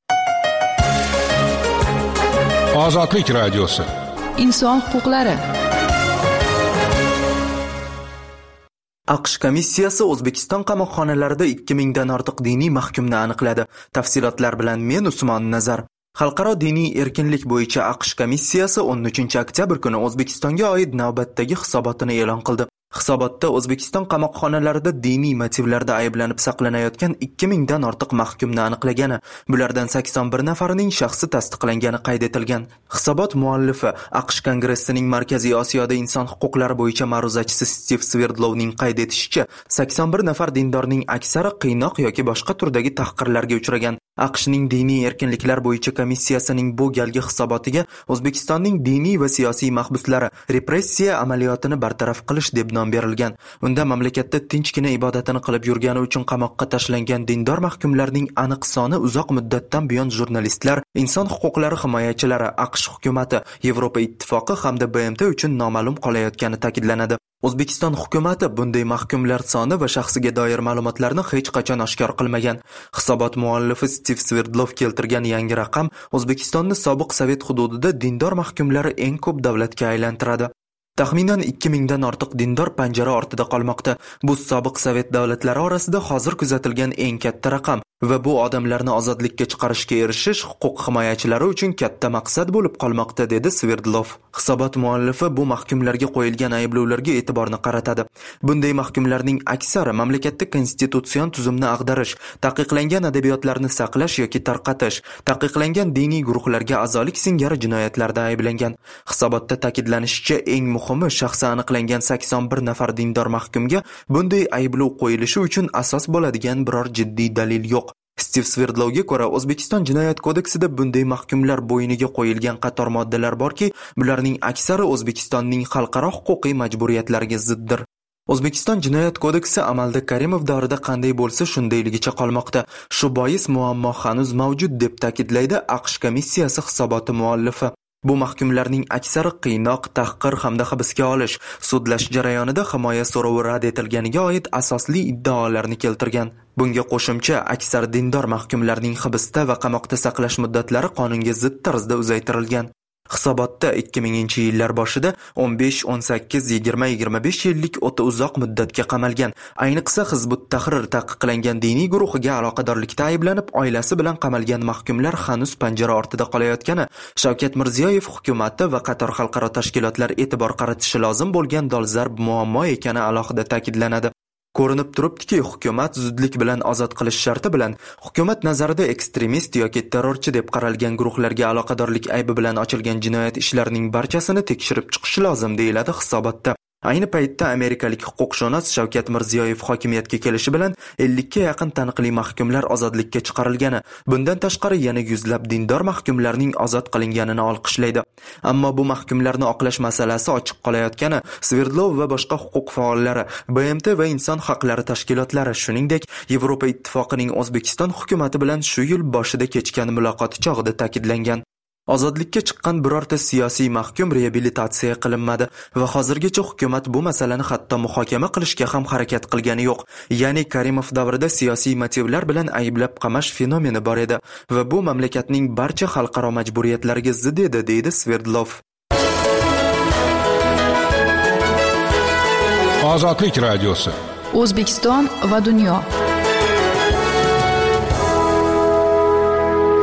[SPEAKER 7] Ozodlik radiosi.
[SPEAKER 3] Inson huquqlari.
[SPEAKER 11] AQSh komissiyasi O'zbekiston qamoqxonalarida ikki mingdan ortiq diniy mahkumni aniqladi. Tafsilotlar bilan men Usmon Nazar. Xalqaro diniy erkinlik bo'yicha AQSh komissiyasi o'n uchinchi oktyabr kuni O'zbekistonga oid navbatdagi hisobotini e'lon qildi. Hisobotda O'zbekiston qamoqxonalarida diniy motivlarda ayblanib saqlanayotgan ikki mingdan ortiq mahkumni aniqlagani, bulardan sakson bir nafarining shaxsi tasdiqlangani qayd etilgan. Hisobot muallifi AQSh Kongressining Markaziy Osiyoda inson huquqlari bo'yicha ma'ruzachisi Stiv Sverdlovning qayd etishicha, sakson bir nafar dindorning aksari qiynoq yoki boshqa turdagi tahqirlarga uchragan. AQShning diniy erkinliklar bo'yicha komissiyasining bu galgi hisobotiga O'zbekistonning diniy va siyosiy mahbuslari repressiya amaliyotini bartaraf qilish deb nom berilgan. Unda mamlakatda tinchgina ibodatini qilib yurgani uchun qamoqqa tashlangan dindor mahkumlarning aniq soni uzoq muddatdan buyon jurnalistlar, inson huquqlari himoyachilari, AQSh hukumatati, Yevropa ittifoqi hamda B M T uchun noma'lum qolayotgani ta'kidlanadi. O'zbekiston hukumatı bunday mahkumlar soni va shaxsiga doir ma'lumotlarni hech qachon oshkor qilmagan. Hisobot muallifi Stiv Sverdlov keltirgan yangi raqam O'zbekistonni sobiq Sovet hududida dindor mahkumlari eng ko'p davlatga aylantiradi. Taxminan ikki mingdan ortiq dindor panjara ortida qolmoqda. Bu sobiq Sovet davlatlari orasida hozir kuzatilgan eng katta raqam va bu odamlarni ozodlikka chiqarishga erishish huquq himoyachilari uchun katta maqsad bo'lib qolmoqda, dedi Sverdlov. Hisobot muallifi bu mahkumlarga qo'yilgan ayblovlarga e'tiborni qaratadi. Bunday mahkumlarning aksari mamlakatda konstitutsion tuzumni ag'darish, taqiqlangan adabiyotlarni saqlash yoki tarqatish, taqiqlangan diniy guruhlarga a'zolik singari jinoyatlarda ayblangan. Hisobotda ta'kidlanishicha, eng muhimi shaxsi aniqlangan sakson bir nafar dindor mahkumga bunday ayblov qo'yilishi uchun asos bo'ladigan biror jiddiy dalil yo'q. Stiv Sverdlovga ko'ra, O'zbekiston jinoyat kodeksida bunday mahkumlar bo'yniga qo'yilgan qator moddalar borki, bularning aksari O'zbekistonning xalqaro huquqiy majburiyatlariga ziddir. O'zbekiston jinoyat kodeksi amalda Karimov davrida qanday bo'lsa shundayligicha qolmoqda. Shu bois muammo hanuz mavjud, deb ta'kidlaydi AQSh komissiyasi hisoboti muallifi. Bu mahkumlarning aksari qiynoq, tahqir hamda hibsga olish, sudlash jarayonida himoya so'rovi rad etilganiga oid asosli iddaolarni keltirgan. Bunga qo'shimcha, aksar dindor mahkumlarning hibsda va qamoqda saqlash muddatlari qonunga zid tarzda uzaytirilgan. Hisobotda ikki minginchi yillar boshida o'n besh, o'n sakkiz, yigirma, yigirma besh yillik o'ta uzoq muddatga qamalgan. Ayniqsa Hizbut Tahrir taqiqlangan diniy guruhiga aloqadorlikda ayblanib, oilasi bilan qamalgan mahkumlar hanuz panjara ortida qolayotgani Shavkat Mirziyoyev hukumati va qator xalqaro tashkilotlar e'tibor qaratishi lozim bo'lgan dolzarb muammo ekani alohida ta'kidlanadi. Ko'rinib turibdiki, hukumat zudlik bilan ozod qilish sharti bilan hukumat nazarida ekstremist yoki terrorchi deb qaralgan guruhlarga aloqadorlik aybi bilan ochilgan jinoyat ishlarining barchasini tekshirib chiqishi lozim, deyiladi hisobotda. Ayni paytda amerikalik huquqshunos Shavkat Mirziyoyev hokimiyatga kelishi bilan ellikka yaqin taniqli mahkumlar ozodlikka chiqarilgani, bundan tashqari yana yuzlab dindor mahkumlarning ozod qilinganini olqishlaydi. Ammo bu mahkumlarni oqlash masalasi ochiq qolayotgani Sverdlov va boshqa huquq faollari, B M T va inson haqlari tashkilotlari, shuningdek Yevropa ittifoqining O'zbekiston hukumati bilan shu yil boshida kechgan muloqoti chog'ida ta'kidlangan. Ozodlikka chiqqan birorta siyosiy mahkum reabilitatsiya qilinmadi va hozirgacha hukumat bu masalani hatto muhokama qilishga ham harakat qilgani yo'q. Ya'ni Karimov davrida siyosiy motivlar bilan ayblab qamash fenomeni bor edi va bu mamlakatning barcha xalqaro majburiyatlariga zid edi, deydi Sverdlov.
[SPEAKER 7] Ozodlik radiosi.
[SPEAKER 3] O'zbekiston va dunyo.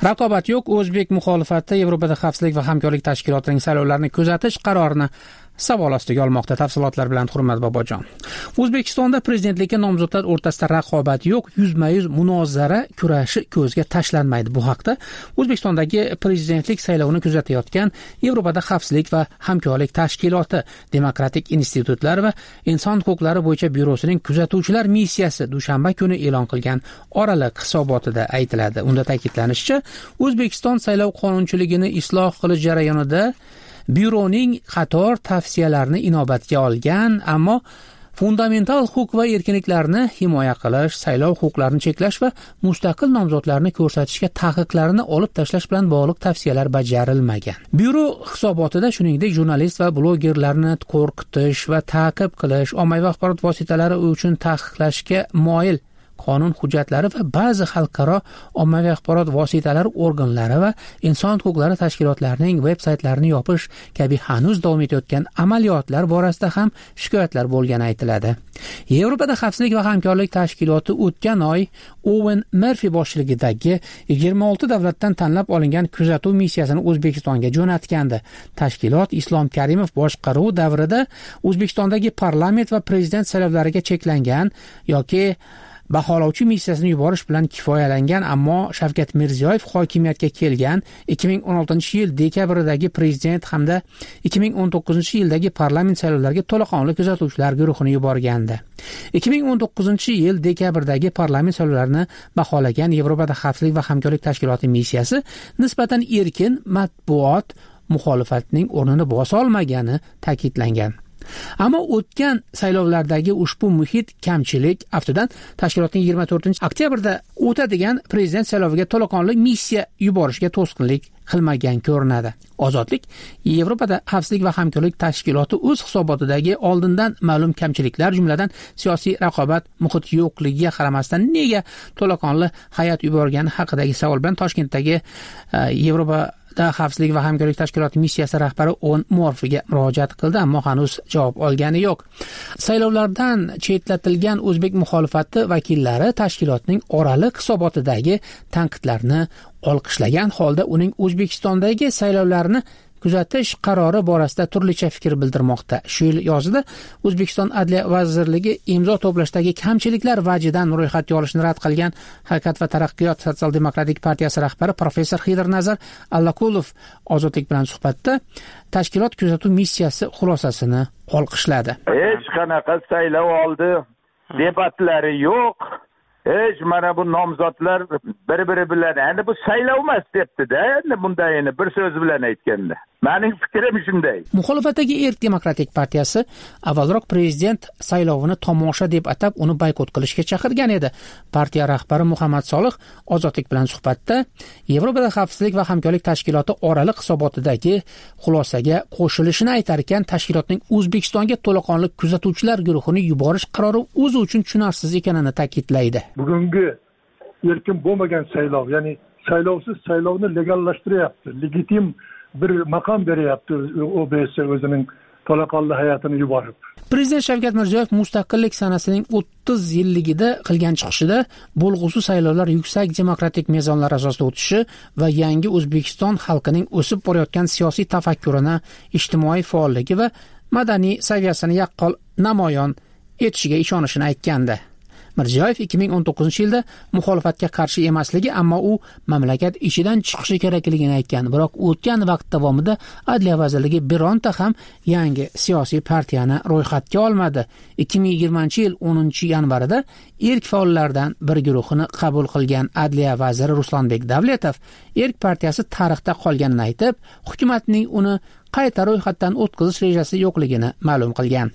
[SPEAKER 8] Raqobat yo'q. O'zbek muxolifati Yevropada xavfsizlik va hamkorlik tashkilotining saylovlarini kuzatish qarorini savol ostiga olmoqda. Tafsilotlar bilan Hurmat Bobojon. O'zbekistonda prezidentlikka nomzodlar o'rtasida raqobat yo'q, yuzma-yuz munozara kurashi ko'zga tashlanmaydi. Bu haqda O'zbekistondagi prezidentlik saylovini kuzatayotgan Yevropada xavfsizlik va hamkorlik tashkiloti, Demokratik institutlar va inson huquqlari bo'yicha byurosining kuzatuvchilar missiyasi dushanba kuni e'lon qilgan oraliq hisobotida aytiladi. Unda ta'kidlanishicha, O'zbekiston saylov qonunchiligini isloh qilish jarayonida byuroning qator tavsiyalarini inobatga olgan, ammo fundamental huquq va erkinliklarni himoya qilish, saylov huquqlarini cheklash va mustaqil nomzodlarni ko'rsatishga taqiqlarni olib tashlash bilan bog'liq tavsiyalar bajarilmagan. Byuro hisobotida shuningdek jurnalist va blogerlarni qo'rqitish va ta'qib qilish, ommaviy axborot vositalari uchun taqiqlashga moyil qonun hujjatlari va ba'zi xalqaro ommaviy axborot vositalari organlari va inson huquqlari tashkilotlarining veb-saytlarini yopish kabi hanuz davom etayotgan amaliyotlar borasida ham shikoyatlar bo'lgani aytiladi. Yevropada xavfsizlik va hamkorlik tashkiloti o'tgan oy Owen Murphy boshchiligidagi yigirma olti davlatdan tanlab olingan kuzatuv missiyasini O'zbekistonga jo'natgandi. Tashkilot Islom Karimov boshqaruvi davrida O'zbekistondagi parlament va prezident saylovlariga cheklangan yoki baholovchi missiyasini yuborish bilan kifoyalangan, ammo Shavkat Mirziyoyev hokimiyatga kelgan ikki ming o'n oltinchi yil dekabrdagi prezident hamda ikki ming o'n to'qqizinchi yildagi parlament saylovlariga to'laqonli kuzatuvchilar guruhini yuborgandi. ikki ming o'n to'qqizinchi yil dekabrdagi parlament saylovlarini baholagan Yevropada xavfsizlik va hamkorlik tashkiloti missiyasi nisbatan erkin matbuot muxolifatning o'rnini bosa olmagani ta'kidlangan. Ammo o'tgan saylovlardagi ushbu muhit kamchilik aftidan tashkilotning yigirma to'rtinchi oktyabrda o'tadigan prezident sayloviga to'laqonli missiya yuborishga to'sqinlik qilmagan ko'rinadi. Ozodlik Yevropada xavfsizlik va hamkorlik tashkiloti o'z hisobotidagi oldindan ma'lum kamchiliklar, jumladan siyosiy raqobat muhit yo'qligiga qaramasdan nega to'laqonli hay'at yuborgani haqidagi savol bilan Toshkentdagi Yevropa da xavfsizlik va hamkorlik tashkiloti missiyasi rahbari Owen Murphyga murojaat qildi, ammo hanuz javob olgani yo'q. Saylovlardan chetlatilgan o'zbek muxolifati vakillari tashkilotning oraliq hisobotidagi tanqidlarni olqishlagan holda uning O'zbekistondagi saylovlarni kuzatish qarori borasida turlicha fikr bildirmoqda. Shu yil yozida O'zbekiston Adliya vazirligi imzo to'plashdagi kamchiliklar vajidan ro'yxatga olishni rad qilgan Harakat va taraqqiyot Sotsial-demokratik partiyasi rahbari professor Xidirnazar Allakulov Ozodlik bilan suhbatda tashkilot kuzatuv missiyasi xulosasini olqishladi.
[SPEAKER 13] Hech qanaqa saylov oldi debatlari yo'q. Hech mana bu nomzodlar bir-biri bilan endi bu saylov emas debdi-da, endi bunday endi bir so'z bilan aytganda. Mening fikrim shunday.
[SPEAKER 8] Muxolifatdagi Erk demokratik partiyasi avvalroq prezident saylovini tomosha deb atab uni boykot qilishga chaqirgan edi. Partiya rahbari Muhammad Solih Ozodlik bilan suhbatda Yevropada xavfsizlik va hamkorlik tashkiloti oraliq hisobotidagi xulosaga qo'shilishini aytar ekan, tashkilotning O'zbekistonga to'laqonli kuzatuvchilar guruhini yuborish qarori o'zi uchun tushunarsiz ekanini ta'kidlaydi.
[SPEAKER 14] Bugungi erkin bo'lmagan saylov, ya'ni saylovsiz saylovni legallashtiryapti, legitim bir maqom beryapti O B S o'zining to'laqonli hay'atini yuborib.
[SPEAKER 8] Prezident Shavkat Mirziyoyev mustaqillik sanasining o'ttiz yilligida qilgan chiqishida bo'lg'usi saylovlar yuksak demokratik mezonlar asosida o'tishi va yangi O'zbekiston xalqining o'sib borayotgan siyosiy tafakkurini, ijtimoiy faolligi va madaniy saviyasini yaqqol namoyon etishiga ishonishini aytgandi. Mirziyoyev ikki ming o'n to'qqizinchi yilda muxolifatga qarshi emasligi, ammo u mamlakat ichidan chiqishi kerakligini aytgan. Biroq o'tgan vaqt davomida Adliya vazirligi bironta ham yangi siyosiy partiyani ro'yxatga olmadi. ikki ming yigirmanchi yil o'ninchi yanvarida Erk faollaridan bir guruhini qabul qilgan Adliya vaziri Ruslanbek Davletov Erk partiyasi tarixda qolganini aytib, hukumatning uni qayta ro'yxatdan o'tkazish rejasi yo'qligini ma'lum qilgan.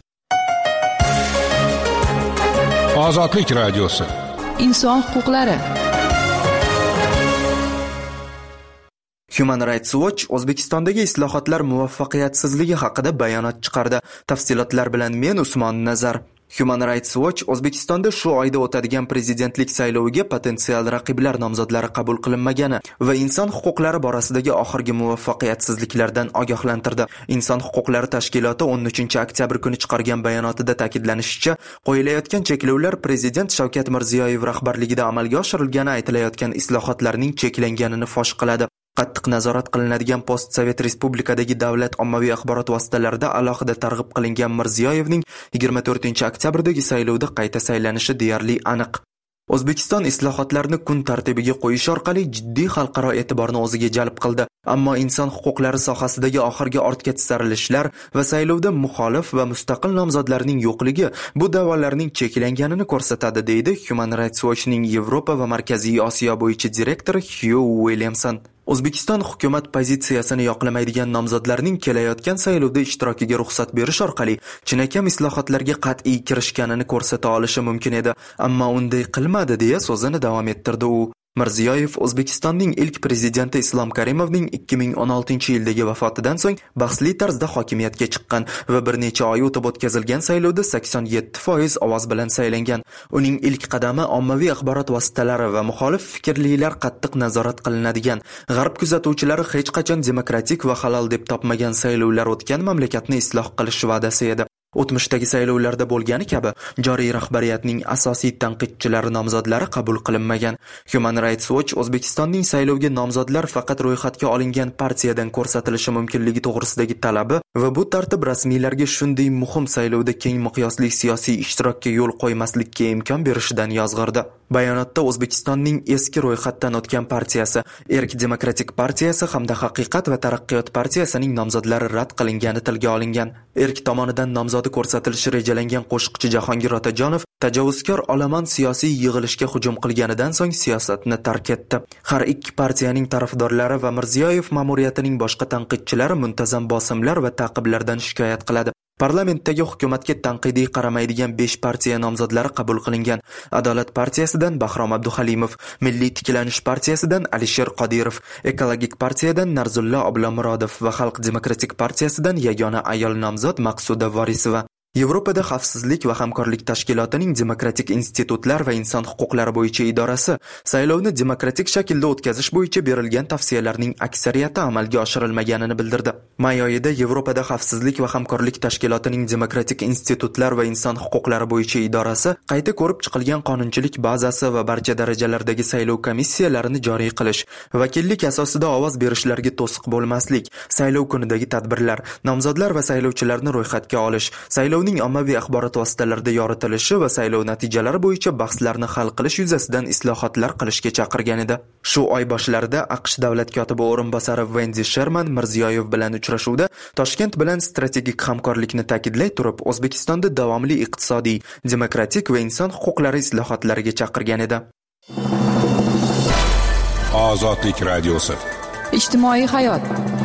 [SPEAKER 7] Ozodlik radiosi.
[SPEAKER 3] Inson huquqlari.
[SPEAKER 11] Human Rights Watch O'zbekistondagi islohotlar muvaffaqiyatsizligi haqida bayonot chiqardi. Tafsilotlar bilan men Usmon Nazar. Human Rights Watch O'zbekistonda shu oyda o'tadigan prezidentlik sayloviga potensial raqiblar nomzodlari qabul qilinmagani va inson huquqlari borasidagi oxirgi muvaffaqiyatsizliklardan ogohlantirdi. Inson huquqlari tashkiloti o'n uchinchi oktyabr kuni chiqargan bayonotida ta'kidlanishicha, qo'yilayotgan cheklovlar prezident Shavkat Mirziyoyev rahbarligida amalga oshirilgani aytilayotgan islohotlarning cheklanganini fosh qiladi. Qattiq nazorat qilinadigan post-sovet respublikadagi davlat ommaviy axborot vositalarida alohida targ'ib qilingan Mirziyoyevning yigirma to'rtinchi oktyabrdagi saylovda qayta saylanishi deyarli aniq. O'zbekiston islohotlarni kun tartibiga qo'yish orqali jiddiy xalqaro e'tiborni o'ziga jalb qildi. Ammo inson huquqlari sohasidagi oxirgi ortga tisarilishlar va saylovda muxolif va mustaqil nomzodlarning yo'qligi bu da'volarning cheklanganini ko'rsatadi, deydi Human Rights Watch'ning Yevropa va Markaziy Osiyo bo'yicha direktori Hugh Williamson. O'zbekiston hukumat pozitsiyasini yoqlamaydigan nomzodlarning kelayotgan saylovda ishtirokiga ruxsat berish orqali chinakam islohotlarga qat'iy kirishganini ko'rsata olishi mumkin edi, ammo unday qilmadi deya so'zini davom ettirdi u. Mirziyoyev O'zbekistonning ilk prezidenti Islom Karimovning ikki ming o'n oltinchi yildagi vafotidan so'ng bahsli tarzda hokimiyatga chiqqan va bir necha oy o'tib o'tkazilgan saylovda sakson yetti foiz ovoz bilan saylangan. Uning ilk qadami ommaviy axborot vositalari va muxolif fikrlilar qattiq nazorat qilinadigan, g'arb kuzatuvchilari hech qachon demokratik va halol deb topmagan saylovlar o'tgan mamlakatni isloh qilish va'dasi edi. O'tmishdagi saylovlarda bo'lgani kabi joriy rahbariyatning asosiy tanqidchilari nomzodlari qabul qilinmagan. Human Rights Watch O'zbekistonning saylovga nomzodlar faqat ro'yxatga olingan partiyadan ko'rsatilishi mumkinligi to'g'risidagi talabi va bu tartib rasmiylarga shunday muhim saylovda keng miqyosli siyosiy ishtirokka yo'l qo'ymaslikka imkon berishidan yozg'irdi. Bayonotda O'zbekistonning eski ro'yxatdan o'tgan partiyasi, Erk Demokratik partiyasi hamda Haqiqat va taraqqiyot partiyasining nomzodlari rad qilingani tilga olingan. Erk tomonidan nomzodi ko'rsatilishi rejalangan qo'shiqchi Jahongir Otajonov tajovuzkor olomon siyosiy yig'ilishga hujum qilganidan so'ng siyosatni tark etdi. Har ikki partiyaning tarafdorlari va Mirziyoyev ma'muriyatining boshqa tanqidchilari muntazam bosimlar va ta'qiblardan shikoyat qiladi. Parlamentdagi hukumatga tanqidiy qaramaydigan besh partiya nomzodlari qabul qilingan. Adolat partiyasidan Bahrom Abduhalimov, Milliy tiklanish partiyasidan Alisher Qodirov, Ekologik partiyadan Narzullo Oblomurodov va Xalq demokratik partiyasidan yagona ayol nomzod Maqsuda Vorisova. Yevropada xavfsizlik va hamkorlik tashkilotining demokratik institutlar va inson huquqlari bo'yicha idorasi saylovni demokratik shaklda o'tkazish bo'yicha berilgan tavsiyalarning aksariyati amalga oshirilmaganini bildirdi. May oyida Yevropada xavfsizlik va hamkorlik tashkilotining demokratik institutlar va inson huquqlari bo'yicha idorasi qayta ko'rib chiqilgan qonunchilik bazasi va barcha darajalardagi saylov komissiyalarini joriy qilish, vakillik asosida ovoz berishlarga to'siq bo'lmaslik, saylov kunidagi tadbirlar, nomzodlar va saylovchilarni ro'yxatga olish, saylov ning ommaviy axborot vositalarida yoritilishi va saylov natijalari bo'yicha bahslarni hal qilish yuzasidan islohotlar qilishga chaqirgan edi. Shu oy boshlarida AQSh davlat kotibi o'rinbosari Wendy Sherman Mirziyoyev bilan uchrashuvda Toshkent bilan strategik hamkorlikni ta'kidlay turib, O'zbekistonda davomli iqtisodiy, demokratik va inson huquqlari islohotlariga chaqirgan edi.
[SPEAKER 7] Ozodlik radiosi.
[SPEAKER 3] Ijtimoiy hayot.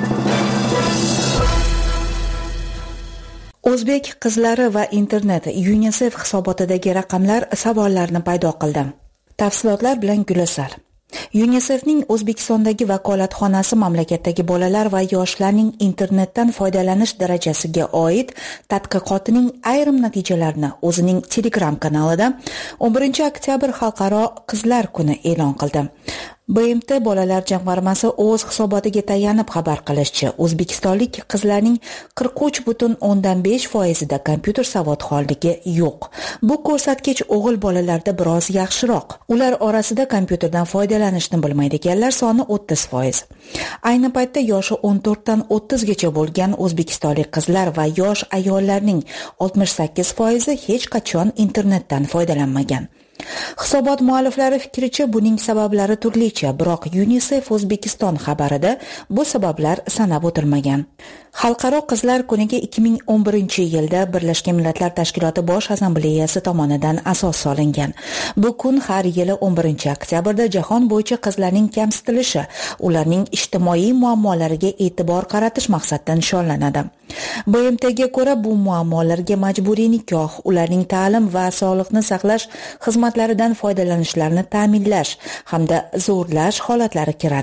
[SPEAKER 10] O'zbek qizlari va internet UNICEF hisobotidagi raqamlar savollarni paydo qildi. Tafsilotlar bilan Gulasal. UNICEFning O'zbekistondagi vakolatxonasi mamlakatdagi bolalar va yoshlarning internetdan foydalanish darajasiga oid tadqiqotining ayrim natijalarini o'zining Telegram kanalida o'n birinchi oktyabr xalqaro qizlar kuni e'lon qildi. B M T bolalar jamg'armasi o'z hisobotiga tayanib xabar qilishicha, o'zbekistonlik qizlarning qirq uch butun o'ndan besh foizida kompyuter savodxonligi yo'q. Bu ko'rsatkich o'g'il bolalarda biroz yaxshiroq. Ular orasida kompyuterdan foydalanishni bilmaydiganlar soni o'ttiz foiz. Ayni paytda yoshi o'n to'rtdan o'ttizgacha bo'lgan o'zbekistonlik qizlar va yosh ayollarning oltmish sakkiz foizi hech qachon internetdan foydalanmagan. Hisobot mualliflari fikricha, buning sabablari turlicha, biroq UNICEF O'zbekiston xabarida bu sabablar sanab o'tilmagan. Xalqaro qizlar kuniga ikki ming o'n birinchi yilda Birlashgan Millatlar Tashkiloti Bosh Assambleyasi tomonidan asos solingan. Bu kun har yili o'n birinchi oktyabrda jahon bo'yicha qizlarning kamsitilishi, ularning ijtimoiy muammolariga e'tibor qaratish maqsadidan nishonlanadi. B M Tga ko'ra, bu muammolarga majburiy nikoh, ularning ta'lim va sog'liqni saqlash xizmatlaridan foydalanishlarini ta'minlash hamda zo'rlash holatlari kiradi.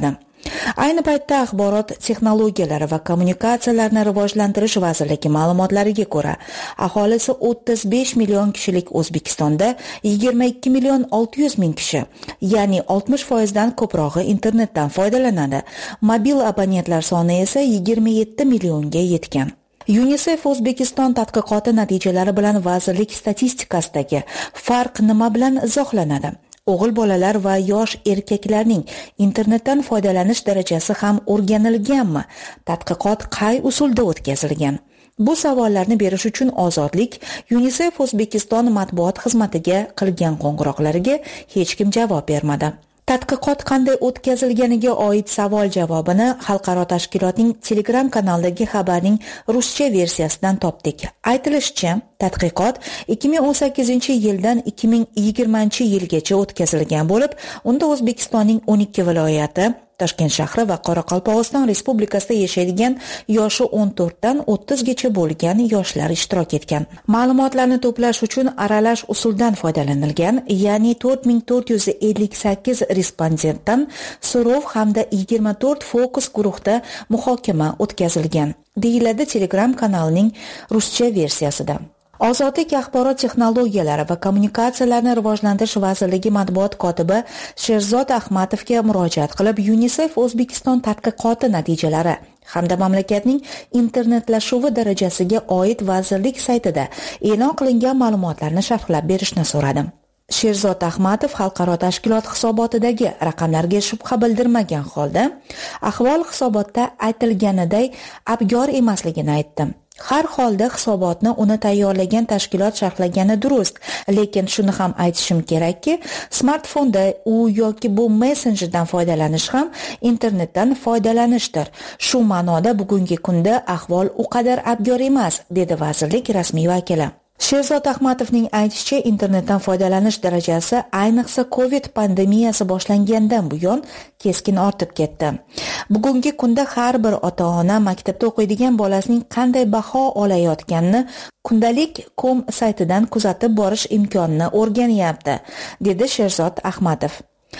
[SPEAKER 10] Ayni paytda Axborot texnologiyalari va kommunikatsiyalarni rivojlantirish vazirligi ma'lumotlariga ko'ra, aholisi o'ttiz besh million kishilik O'zbekistonda yigirma ikki million olti yuz ming kishi, ya'ni oltmish foizdan ko'prog'i internetdan foydalanadi. Mobil abonentlar soni esa yigirma yetti millionga yetgan. UNICEF O'zbekiston tadqiqoti natijalari bilan vazirlik statistikasidagi farq nima bilan izohlanadi? O'g'il bolalar va yosh erkaklarning internetdan foydalanish darajasi ham o'rganilganmi? Tadqiqot qay usulda o'tkazilgan? Bu savollarni berish uchun Ozodlik UNICEF O'zbekiston matbuot xizmatiga qilgan qo'ng'iroqlariga hech kim javob bermadi. Tadqiqot qanday o'tkazilganiga oid savol javobini xalqaro tashkilotning Telegram kanalidagi xabarning ruscha versiyasidan topdik. Aytilishicha, tadqiqot ikki ming o'n sakkizinchi yildan ikki ming yigirmanchi yilgacha o'tkazilgan bo'lib, unda O'zbekistonning o'n ikki viloyati, Toshkent shahri va Qoraqalpog'iston Respublikasida yashaydigan yoshi o'n to'rtdan o'ttizgacha bo'lgan yoshlar ishtirok etgan. Ma'lumotlarni to'plash uchun aralash usuldan foydalanilgan, ya'ni to'rt ming to'rt yuz ellik sakkiz respondentdan so'rov hamda yigirma to'rt fokus guruhda muhokama o'tkazilgan, deyiladi Telegram kanalining ruscha versiyasida. Ozodlik axborot texnologiyalari va kommunikatsiyalarni rivojlantirish vazirligi matbuot kotibi Sherzod Ahmatovga murojaat qilib, UNICEF O'zbekiston tadqiqoti natijalari hamda mamlakatning internetlashuvi darajasiga oid vazirlik saytida e'lon qilingan ma'lumotlarni sharhlab berishni so'radim. Sherzod Ahmatov xalqaro tashkilot hisobotidagi raqamlarga shubha bildirmagan holda, ahvol hisobotda aytilganiday abgor emasligini aytdi. Har holda hisobotni uni tayyorlagan tashkilot sharhlagani durust, lekin shuni ham aytishim kerakki, smartfonda u yoki bu messenjerdan foydalanish ham internetdan foydalanishdir. Shu ma'noda bugungi kunda ahvol u qadar abgor emas, dedi vazirlik rasmiy vakili. Sherzod Ahmatovning aytishicha, internetdan foydalanish darajasi ayniqsa Covid pandemiyasi boshlangandan buyon keskin ortib ketdi. Bugungi kunda har bir ota-ona maktabda o'qiydigan bolasining qanday baho olayotganini kundalik nokta com saytidan kuzatib borish imkonini o'rganyapti, dedi Sherzod Ahmatov.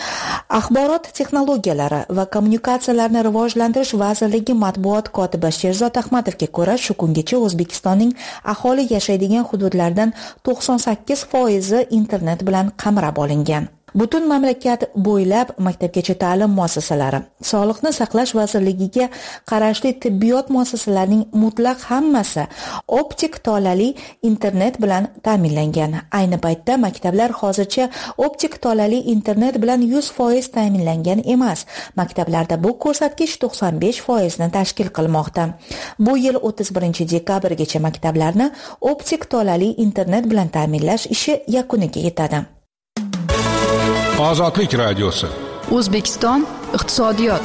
[SPEAKER 10] Axborot texnologiyalari va kommunikatsiyalarni rivojlantirish vazirligi matbuot kotibi Sherzod Ahmatovga ko'ra, shu kungacha O'zbekistonning aholi yashaydigan hududlardan to'qson sakkiz foizi internet bilan qamrab olingan. Butun mamlakat bo'ylab maktabgacha ta'lim muassasalari, Sog'liqni saqlash vazirligiga qarashli tibbiyot muassasalarining mutlaq hammasi optik tolali internet bilan ta'minlangan. Ayni paytda maktablar hozircha optik tolali internet bilan yuz foiz ta'minlangan emas. Maktablarda bu ko'rsatkich to'qson besh foizni tashkil qilmoqda. Bu yil o'ttiz birinchi dekabrgacha maktablarni optik tolali internet bilan ta'minlash ishi yakuniga yetadi.
[SPEAKER 7] Ozodlik radiosi.
[SPEAKER 3] O'zbekiston iqtisodiyot.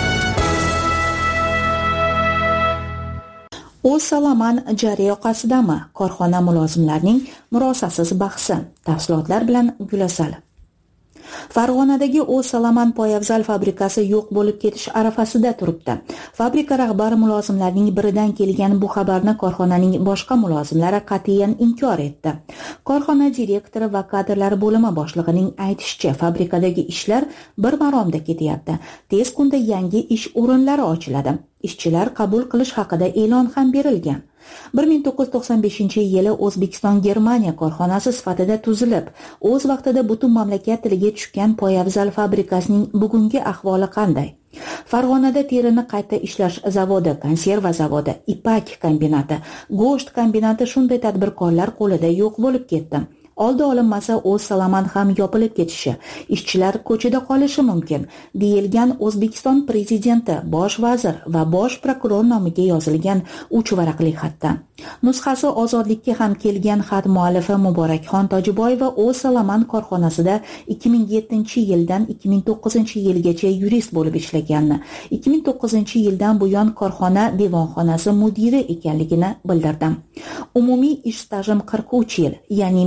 [SPEAKER 10] O'z Salaman jari yoqasidami? Korxona mulozimlarining murosasiz bahsi. Tafsilotlar bilan Gulasal. Farg'onadagi O'z Salaman poyabzal fabrikasi yo'q bo'lib ketish arafasida turibdi. Fabrika rahbari mulozimlarning biridan kelgan bu xabarni korxonaning boshqa mulozimlari qat'iyan inkor etdi. Korxona direktori va kadrlar bo'limi boshlig'ining aytishicha, fabrikadagi ishlar bir maromda ketyapti. Tez kunda yangi ish o'rinlari ochiladi. Ishchilar qabul qilish haqida e'lon ham berilgan. bir ming to'qqiz yuz to'qson beshinchi yili O'zbekiston Germaniya korxonasi sifatida tuzilib, o'z vaqtida butun mamlakat tiliga tushgan poyabzal fabrikasining bugungi ahvoli qanday? Farg'onada terini qayta ishlash zavodi, konserva zavodi, ipak kombinati, go'sht kombinati shunday tadbirkorlar qo'lida yo'q bo'lib ketdi. Oldi olinmasa O'z Salaman ham yopilib ketishi, ishchilar ko'chada qolishi mumkin, deyilgan O'zbekiston prezidenti, bosh vazir va bosh prokuror nomiga yozilgan uch varaqli xatda. Nusxasi Ozodlikka ham kelgan xat muallifi Muborakxon Tojiboyeva O'z Salaman korxonasida ikki ming yettinchi yildan ikki ming to'qqizinchi yilgacha yurist bo'lib ishlaganini, ikki ming to'qqizinchi yildan buyon korxona devonxonasi mudiri ekanligini bildirdi. Umumiy ish stajim qirq uch yil, ya'ni men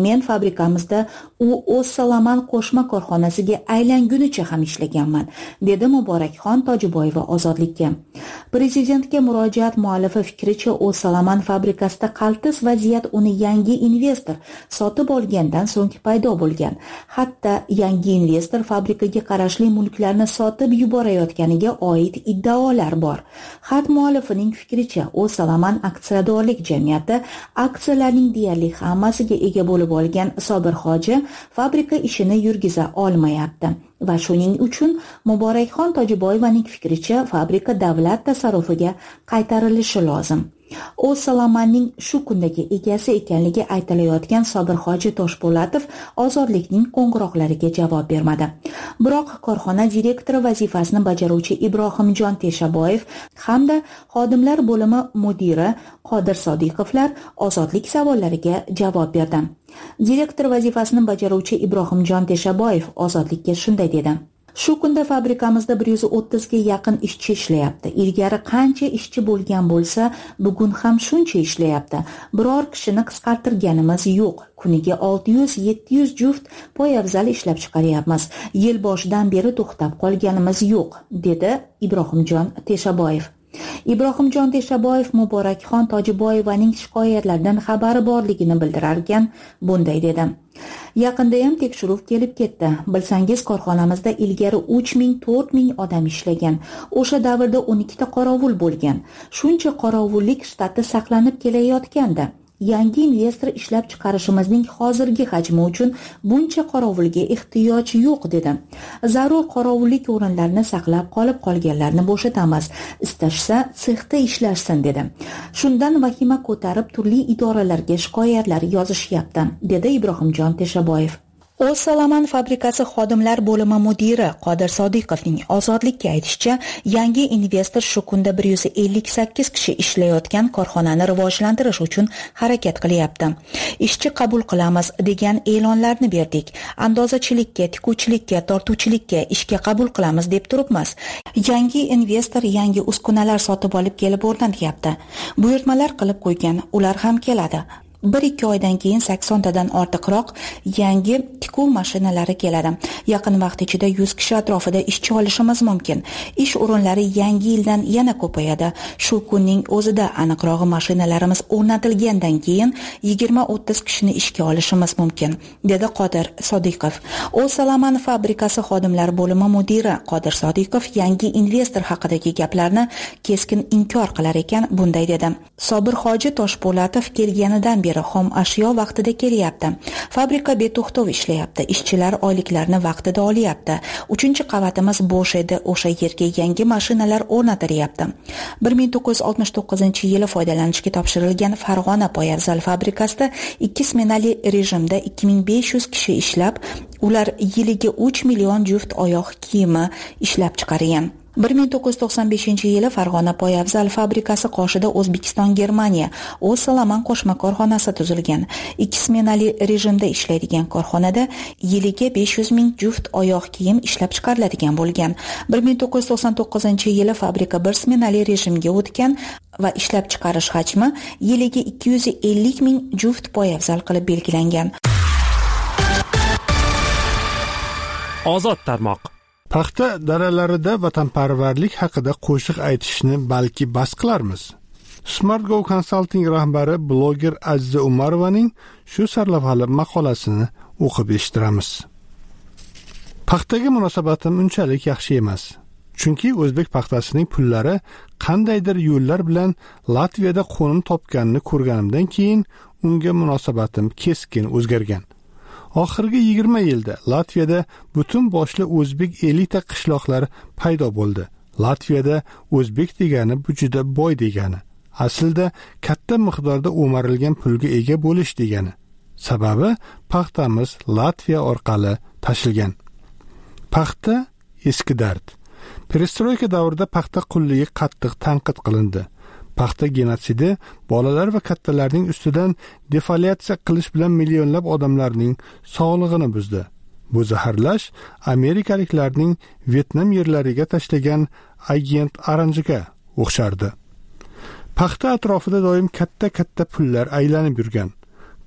[SPEAKER 10] fabrikamizda u O'zsalaman qo'shma korxonasiga aylangunicha ham ishlaganman, dedi Muborakxon Tojiboyeva Ozodlikka. Prezidentga murojaat muallifi fikricha, O'zsalaman fabrikasida qaltis vaziyat uni yangi investor sotib olgandan so'ng paydo bo'lgan. Hatto yangi investor fabrikaga qarashli mulklarni sotib yuborayotganiga oid iddaolar bor. Xat muallifining fikricha, O'zsalaman aksiyadorlik jamiyati aksiyalarning deyarli hammasiga ega bo'lib olgan Sobir Hoji fabrika ishini yurgiza olmayapti va shuning uchun Muborakxon Tojiboyevaning fikricha, fabrika davlat tasarrufiga qaytarilishi lozim. O'zsalamanning shu kundagi egasi ekanligi aytilayotgan Sobir Hoji Toshpo'latov Ozodlikning qo'ng'iroqlariga javob bermadi. Biroq korxona direktori vazifasini bajaruvchi Ibrohimjon Teshaboyev hamda xodimlar bo'limi mudiri Qodir Sodiqovlar Ozodlik savollariga javob berdi. Direktor vazifasini bajaruvchi Ibrohimjon Teshaboyev Ozodlikka shunday dedi: Shu kunda fabrikamizda bir yuz o'ttizga yaqin ishchi ishlayapti. Ilgari qancha ishchi bo'lgan bo'lsa, bugun ham shuncha ishlayapti. Biror kishini qisqartirganimiz yo'q. Kuniga olti yuz yetti yuz juft poyabzal ishlab chiqaryapmiz. Yil boshidan beri to'xtab qolganimiz yo'q, dedi Ibrohimjon Teshaboyev. Ibrohimjon Teshaboyev Muborakxon Tojiboyevaning shikoyatlaridan xabari borligini bildirarkan, bunday dedi: Yaqinda ham tekshiruv kelib ketdi. Bilsangiz, korxonamizda ilgari uch ming to'rt ming odam ishlagan. O'sha davrda o'n ikkita qorovul bo'lgan. Shuncha qorovullik shtati saqlanib kelayotgandi. Yangi investor ishlab chiqarishimizning hozirgi hajmi uchun buncha qorovulga ehtiyoj yo'q, dedi. Zarur qorovullik o'rinlarini saqlab qolib qolganlarni bo'shatamiz. Istashsa sexda ishlashsin, dedi. Shundan vahima ko'tarib turli idoralarga shikoyatlar yozishyapti, dedi Ibrohimjon Teshaboyev. O'zsalaman fabrikasi xodimlar bo'limi mudiri Qodir Sodiqovning Ozodlikka aytishicha, yangi investor shu kunda bir yuz ellik sakkiz kishi ishlayotgan korxonani rivojlantirish uchun harakat qilyapti. Ishchi qabul qilamiz degan e'lonlarni berdik. Andozachilikka, tikuvchilikka, tortuvchilikka ishga qabul qilamiz deb turibmiz. Yangi investor yangi uskunalar sotib olib kelib o'rnatyapti. Buyurtmalar qilib qo'ygan, ular ham keladi. bir ikki oydan keyin saksontadan ortiqroq yangi tikuv mashinalari keladi. Yaqin vaqt ichida yuz kishi atrofida ishchi olishimiz mumkin. Ish o'rinlari yangi yildan yana ko'payadi. Shu kunning o'zida aniqrog'i mashinalarimiz o'rnatilgandan keyin yigirma o'ttiz kishini ishga olishimiz mumkin, dedi Qodir Sodiqov. O'zsalaman fabrikasi xodimlar bo'limi mudiri Qodir Sodiqov yangi investor haqidagi gaplarni keskin inkor qilar ekan, bunday dedi: Sobir Hoji Toshpo'latov kelganidan beri xom ashyo vaqtida kelyapti. Fabrika beto'xtov ishlayapti. Ishchilar oyliklarini vaqtida olyapti. uchinchi qavatimiz bo'sh edi. O'sha yerga yangi mashinalar o'rnatilyapti. bir ming to'qqiz yuz oltmish to'qqizinchi yili foydalanishga topshirilgan Farg'ona poyabzal fabrikasida ikki smenali rejimda ikki ming besh yuz kishi ishlab, ular yiliga uch million juft oyoq kiyimi ishlab chiqargan. bir ming to'qqiz yuz to'qson beshinchi yili Farg'ona poyabzal fabrikasi qoshida O'zbekiston Germaniya O'zsalaman qo'shma korxonasi tuzilgan. Ikki smenali rejimda ishlaydigan korxonada yiliga besh yuz ming juft oyoq kiyim ishlab chiqariladigan bo'lgan. bir ming to'qqiz yuz to'qson to'qqizinchi yili fabrika bir smenali rejimga o'tgan va ishlab chiqarish hajmi yiliga ikki yuz ellik ming juft poyabzal qilib belgilangan.
[SPEAKER 9] Ozod tarmoq.
[SPEAKER 1] Paxta daralarida vatanparvarlik haqida qo'shiq aytishni balki bas qilarmiz. Smart Go Consulting rahbari bloger Aziza Umarovaning shu sarlavhali maqolasini o'qib eshittiramiz. Paxtaga munosabatim unchalik yaxshi emas. Chunki o'zbek paxtasining pullari qandaydir yo'llar bilan Latviyada qo'nim topganini ko'rganimdan keyin unga munosabatim keskin o'zgargan. Oxirgi yigirma yilda Latviyada butun boshli o'zbek elita qishloqlar paydo bo'ldi. Latviyada o'zbek degani bu juda boy degani. Aslida katta miqdorda o'marilgan pulga ega bo'lish degani. Sababi paxtamiz Latviya orqali tashilgan. Paxta eski dard. Perestroyka davrida paxta qulligi qattiq tanqid qilindi. Paxta genotsidi bolalar va kattalarning ustidan defoliatsiya qilish bilan millionlab odamlarning sog'lig'ini buzdi. Bu zaharlash amerikaliklarning Vyetnam yerlariga tashlagan agent oranjiga o'xshardi. Paxta atrofida doim katta-katta pullar aylanib yurgan.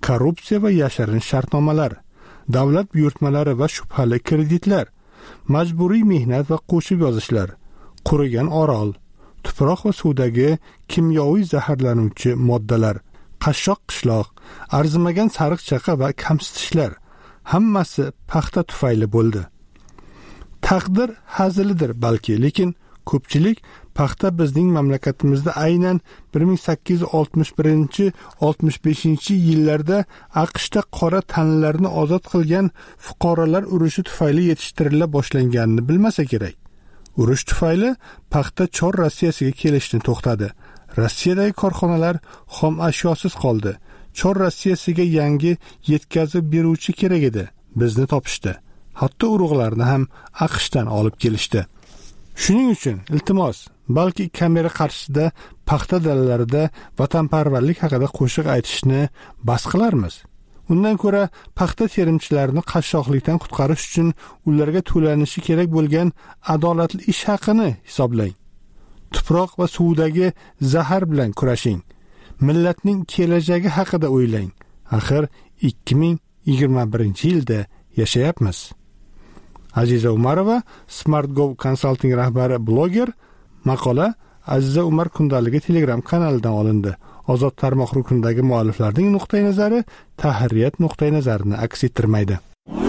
[SPEAKER 1] korrupsiya va yashirin shartnomalar, davlat buyurtmalari va shubhali kreditlar, majburiy mehnat va qo'shib yozishlar, qurigan orol, tuproq va suvdagi kimyoviy zaharlanuvchi moddalar, qashshoq qishloq, arzimagan sariq chaqa va kamsitishlar hammasi paxta tufayli bo'ldi. Taqdir hazilidir balki, lekin ko'pchilik paxta bizning mamlakatimizda aynan bir ming sakkiz yuz oltmish birinchi oltmish beshinchi yillarda AQShda qora tanlarni ozod qilgan fuqarolar urushi tufayli yetishtirila boshlanganini bilmasa kerak. Urush tufayli paxta Chor Rossiyasiga kelishni to'xtadi. Rossiyadagi korxonalar xom ashyosiz qoldi. Chor Rossiyasiga yangi yetkazib beruvchi kerak edi. Bizni topishdi. Hatto urug'larni ham AQShdan olib kelishdi. Shuning uchun iltimos, balki kamera qarshisida paxta dalalarida vatanparvarlik haqida qo'shiq aytishni bas qilarmiz. Undan ko'ra paxta terimchilarini qashshoqlikdan qutqarish uchun ularga to'lanishi kerak bo'lgan adolatli ish haqini hisoblang. Tuproq va suvdagi zahar bilan kurashing. Millatning kelajagi haqida o'ylang. Axir ikki ming yigirma birinchi yilda yashayapmiz. Aziza Umarova, SmartGo Consulting rahbari, bloger. Maqola Aziza Umar kundaligi Telegram kanalidan olindi. Ozod tarmoq rukunidagi mualliflarning nuqtai nazari tahririyat nuqtai nazarini aks ettirmaydi.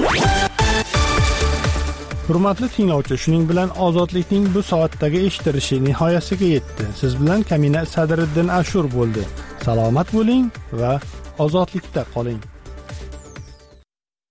[SPEAKER 1] Hurmatli tinglovchi, shuning bilan ozodlikning bu soatdagi eshitilishi nihoyasiga yetdi. Siz bilan Kamina Sadriddin Ashur bo'ldi. Salomat bo'ling va ozodlikda qoling.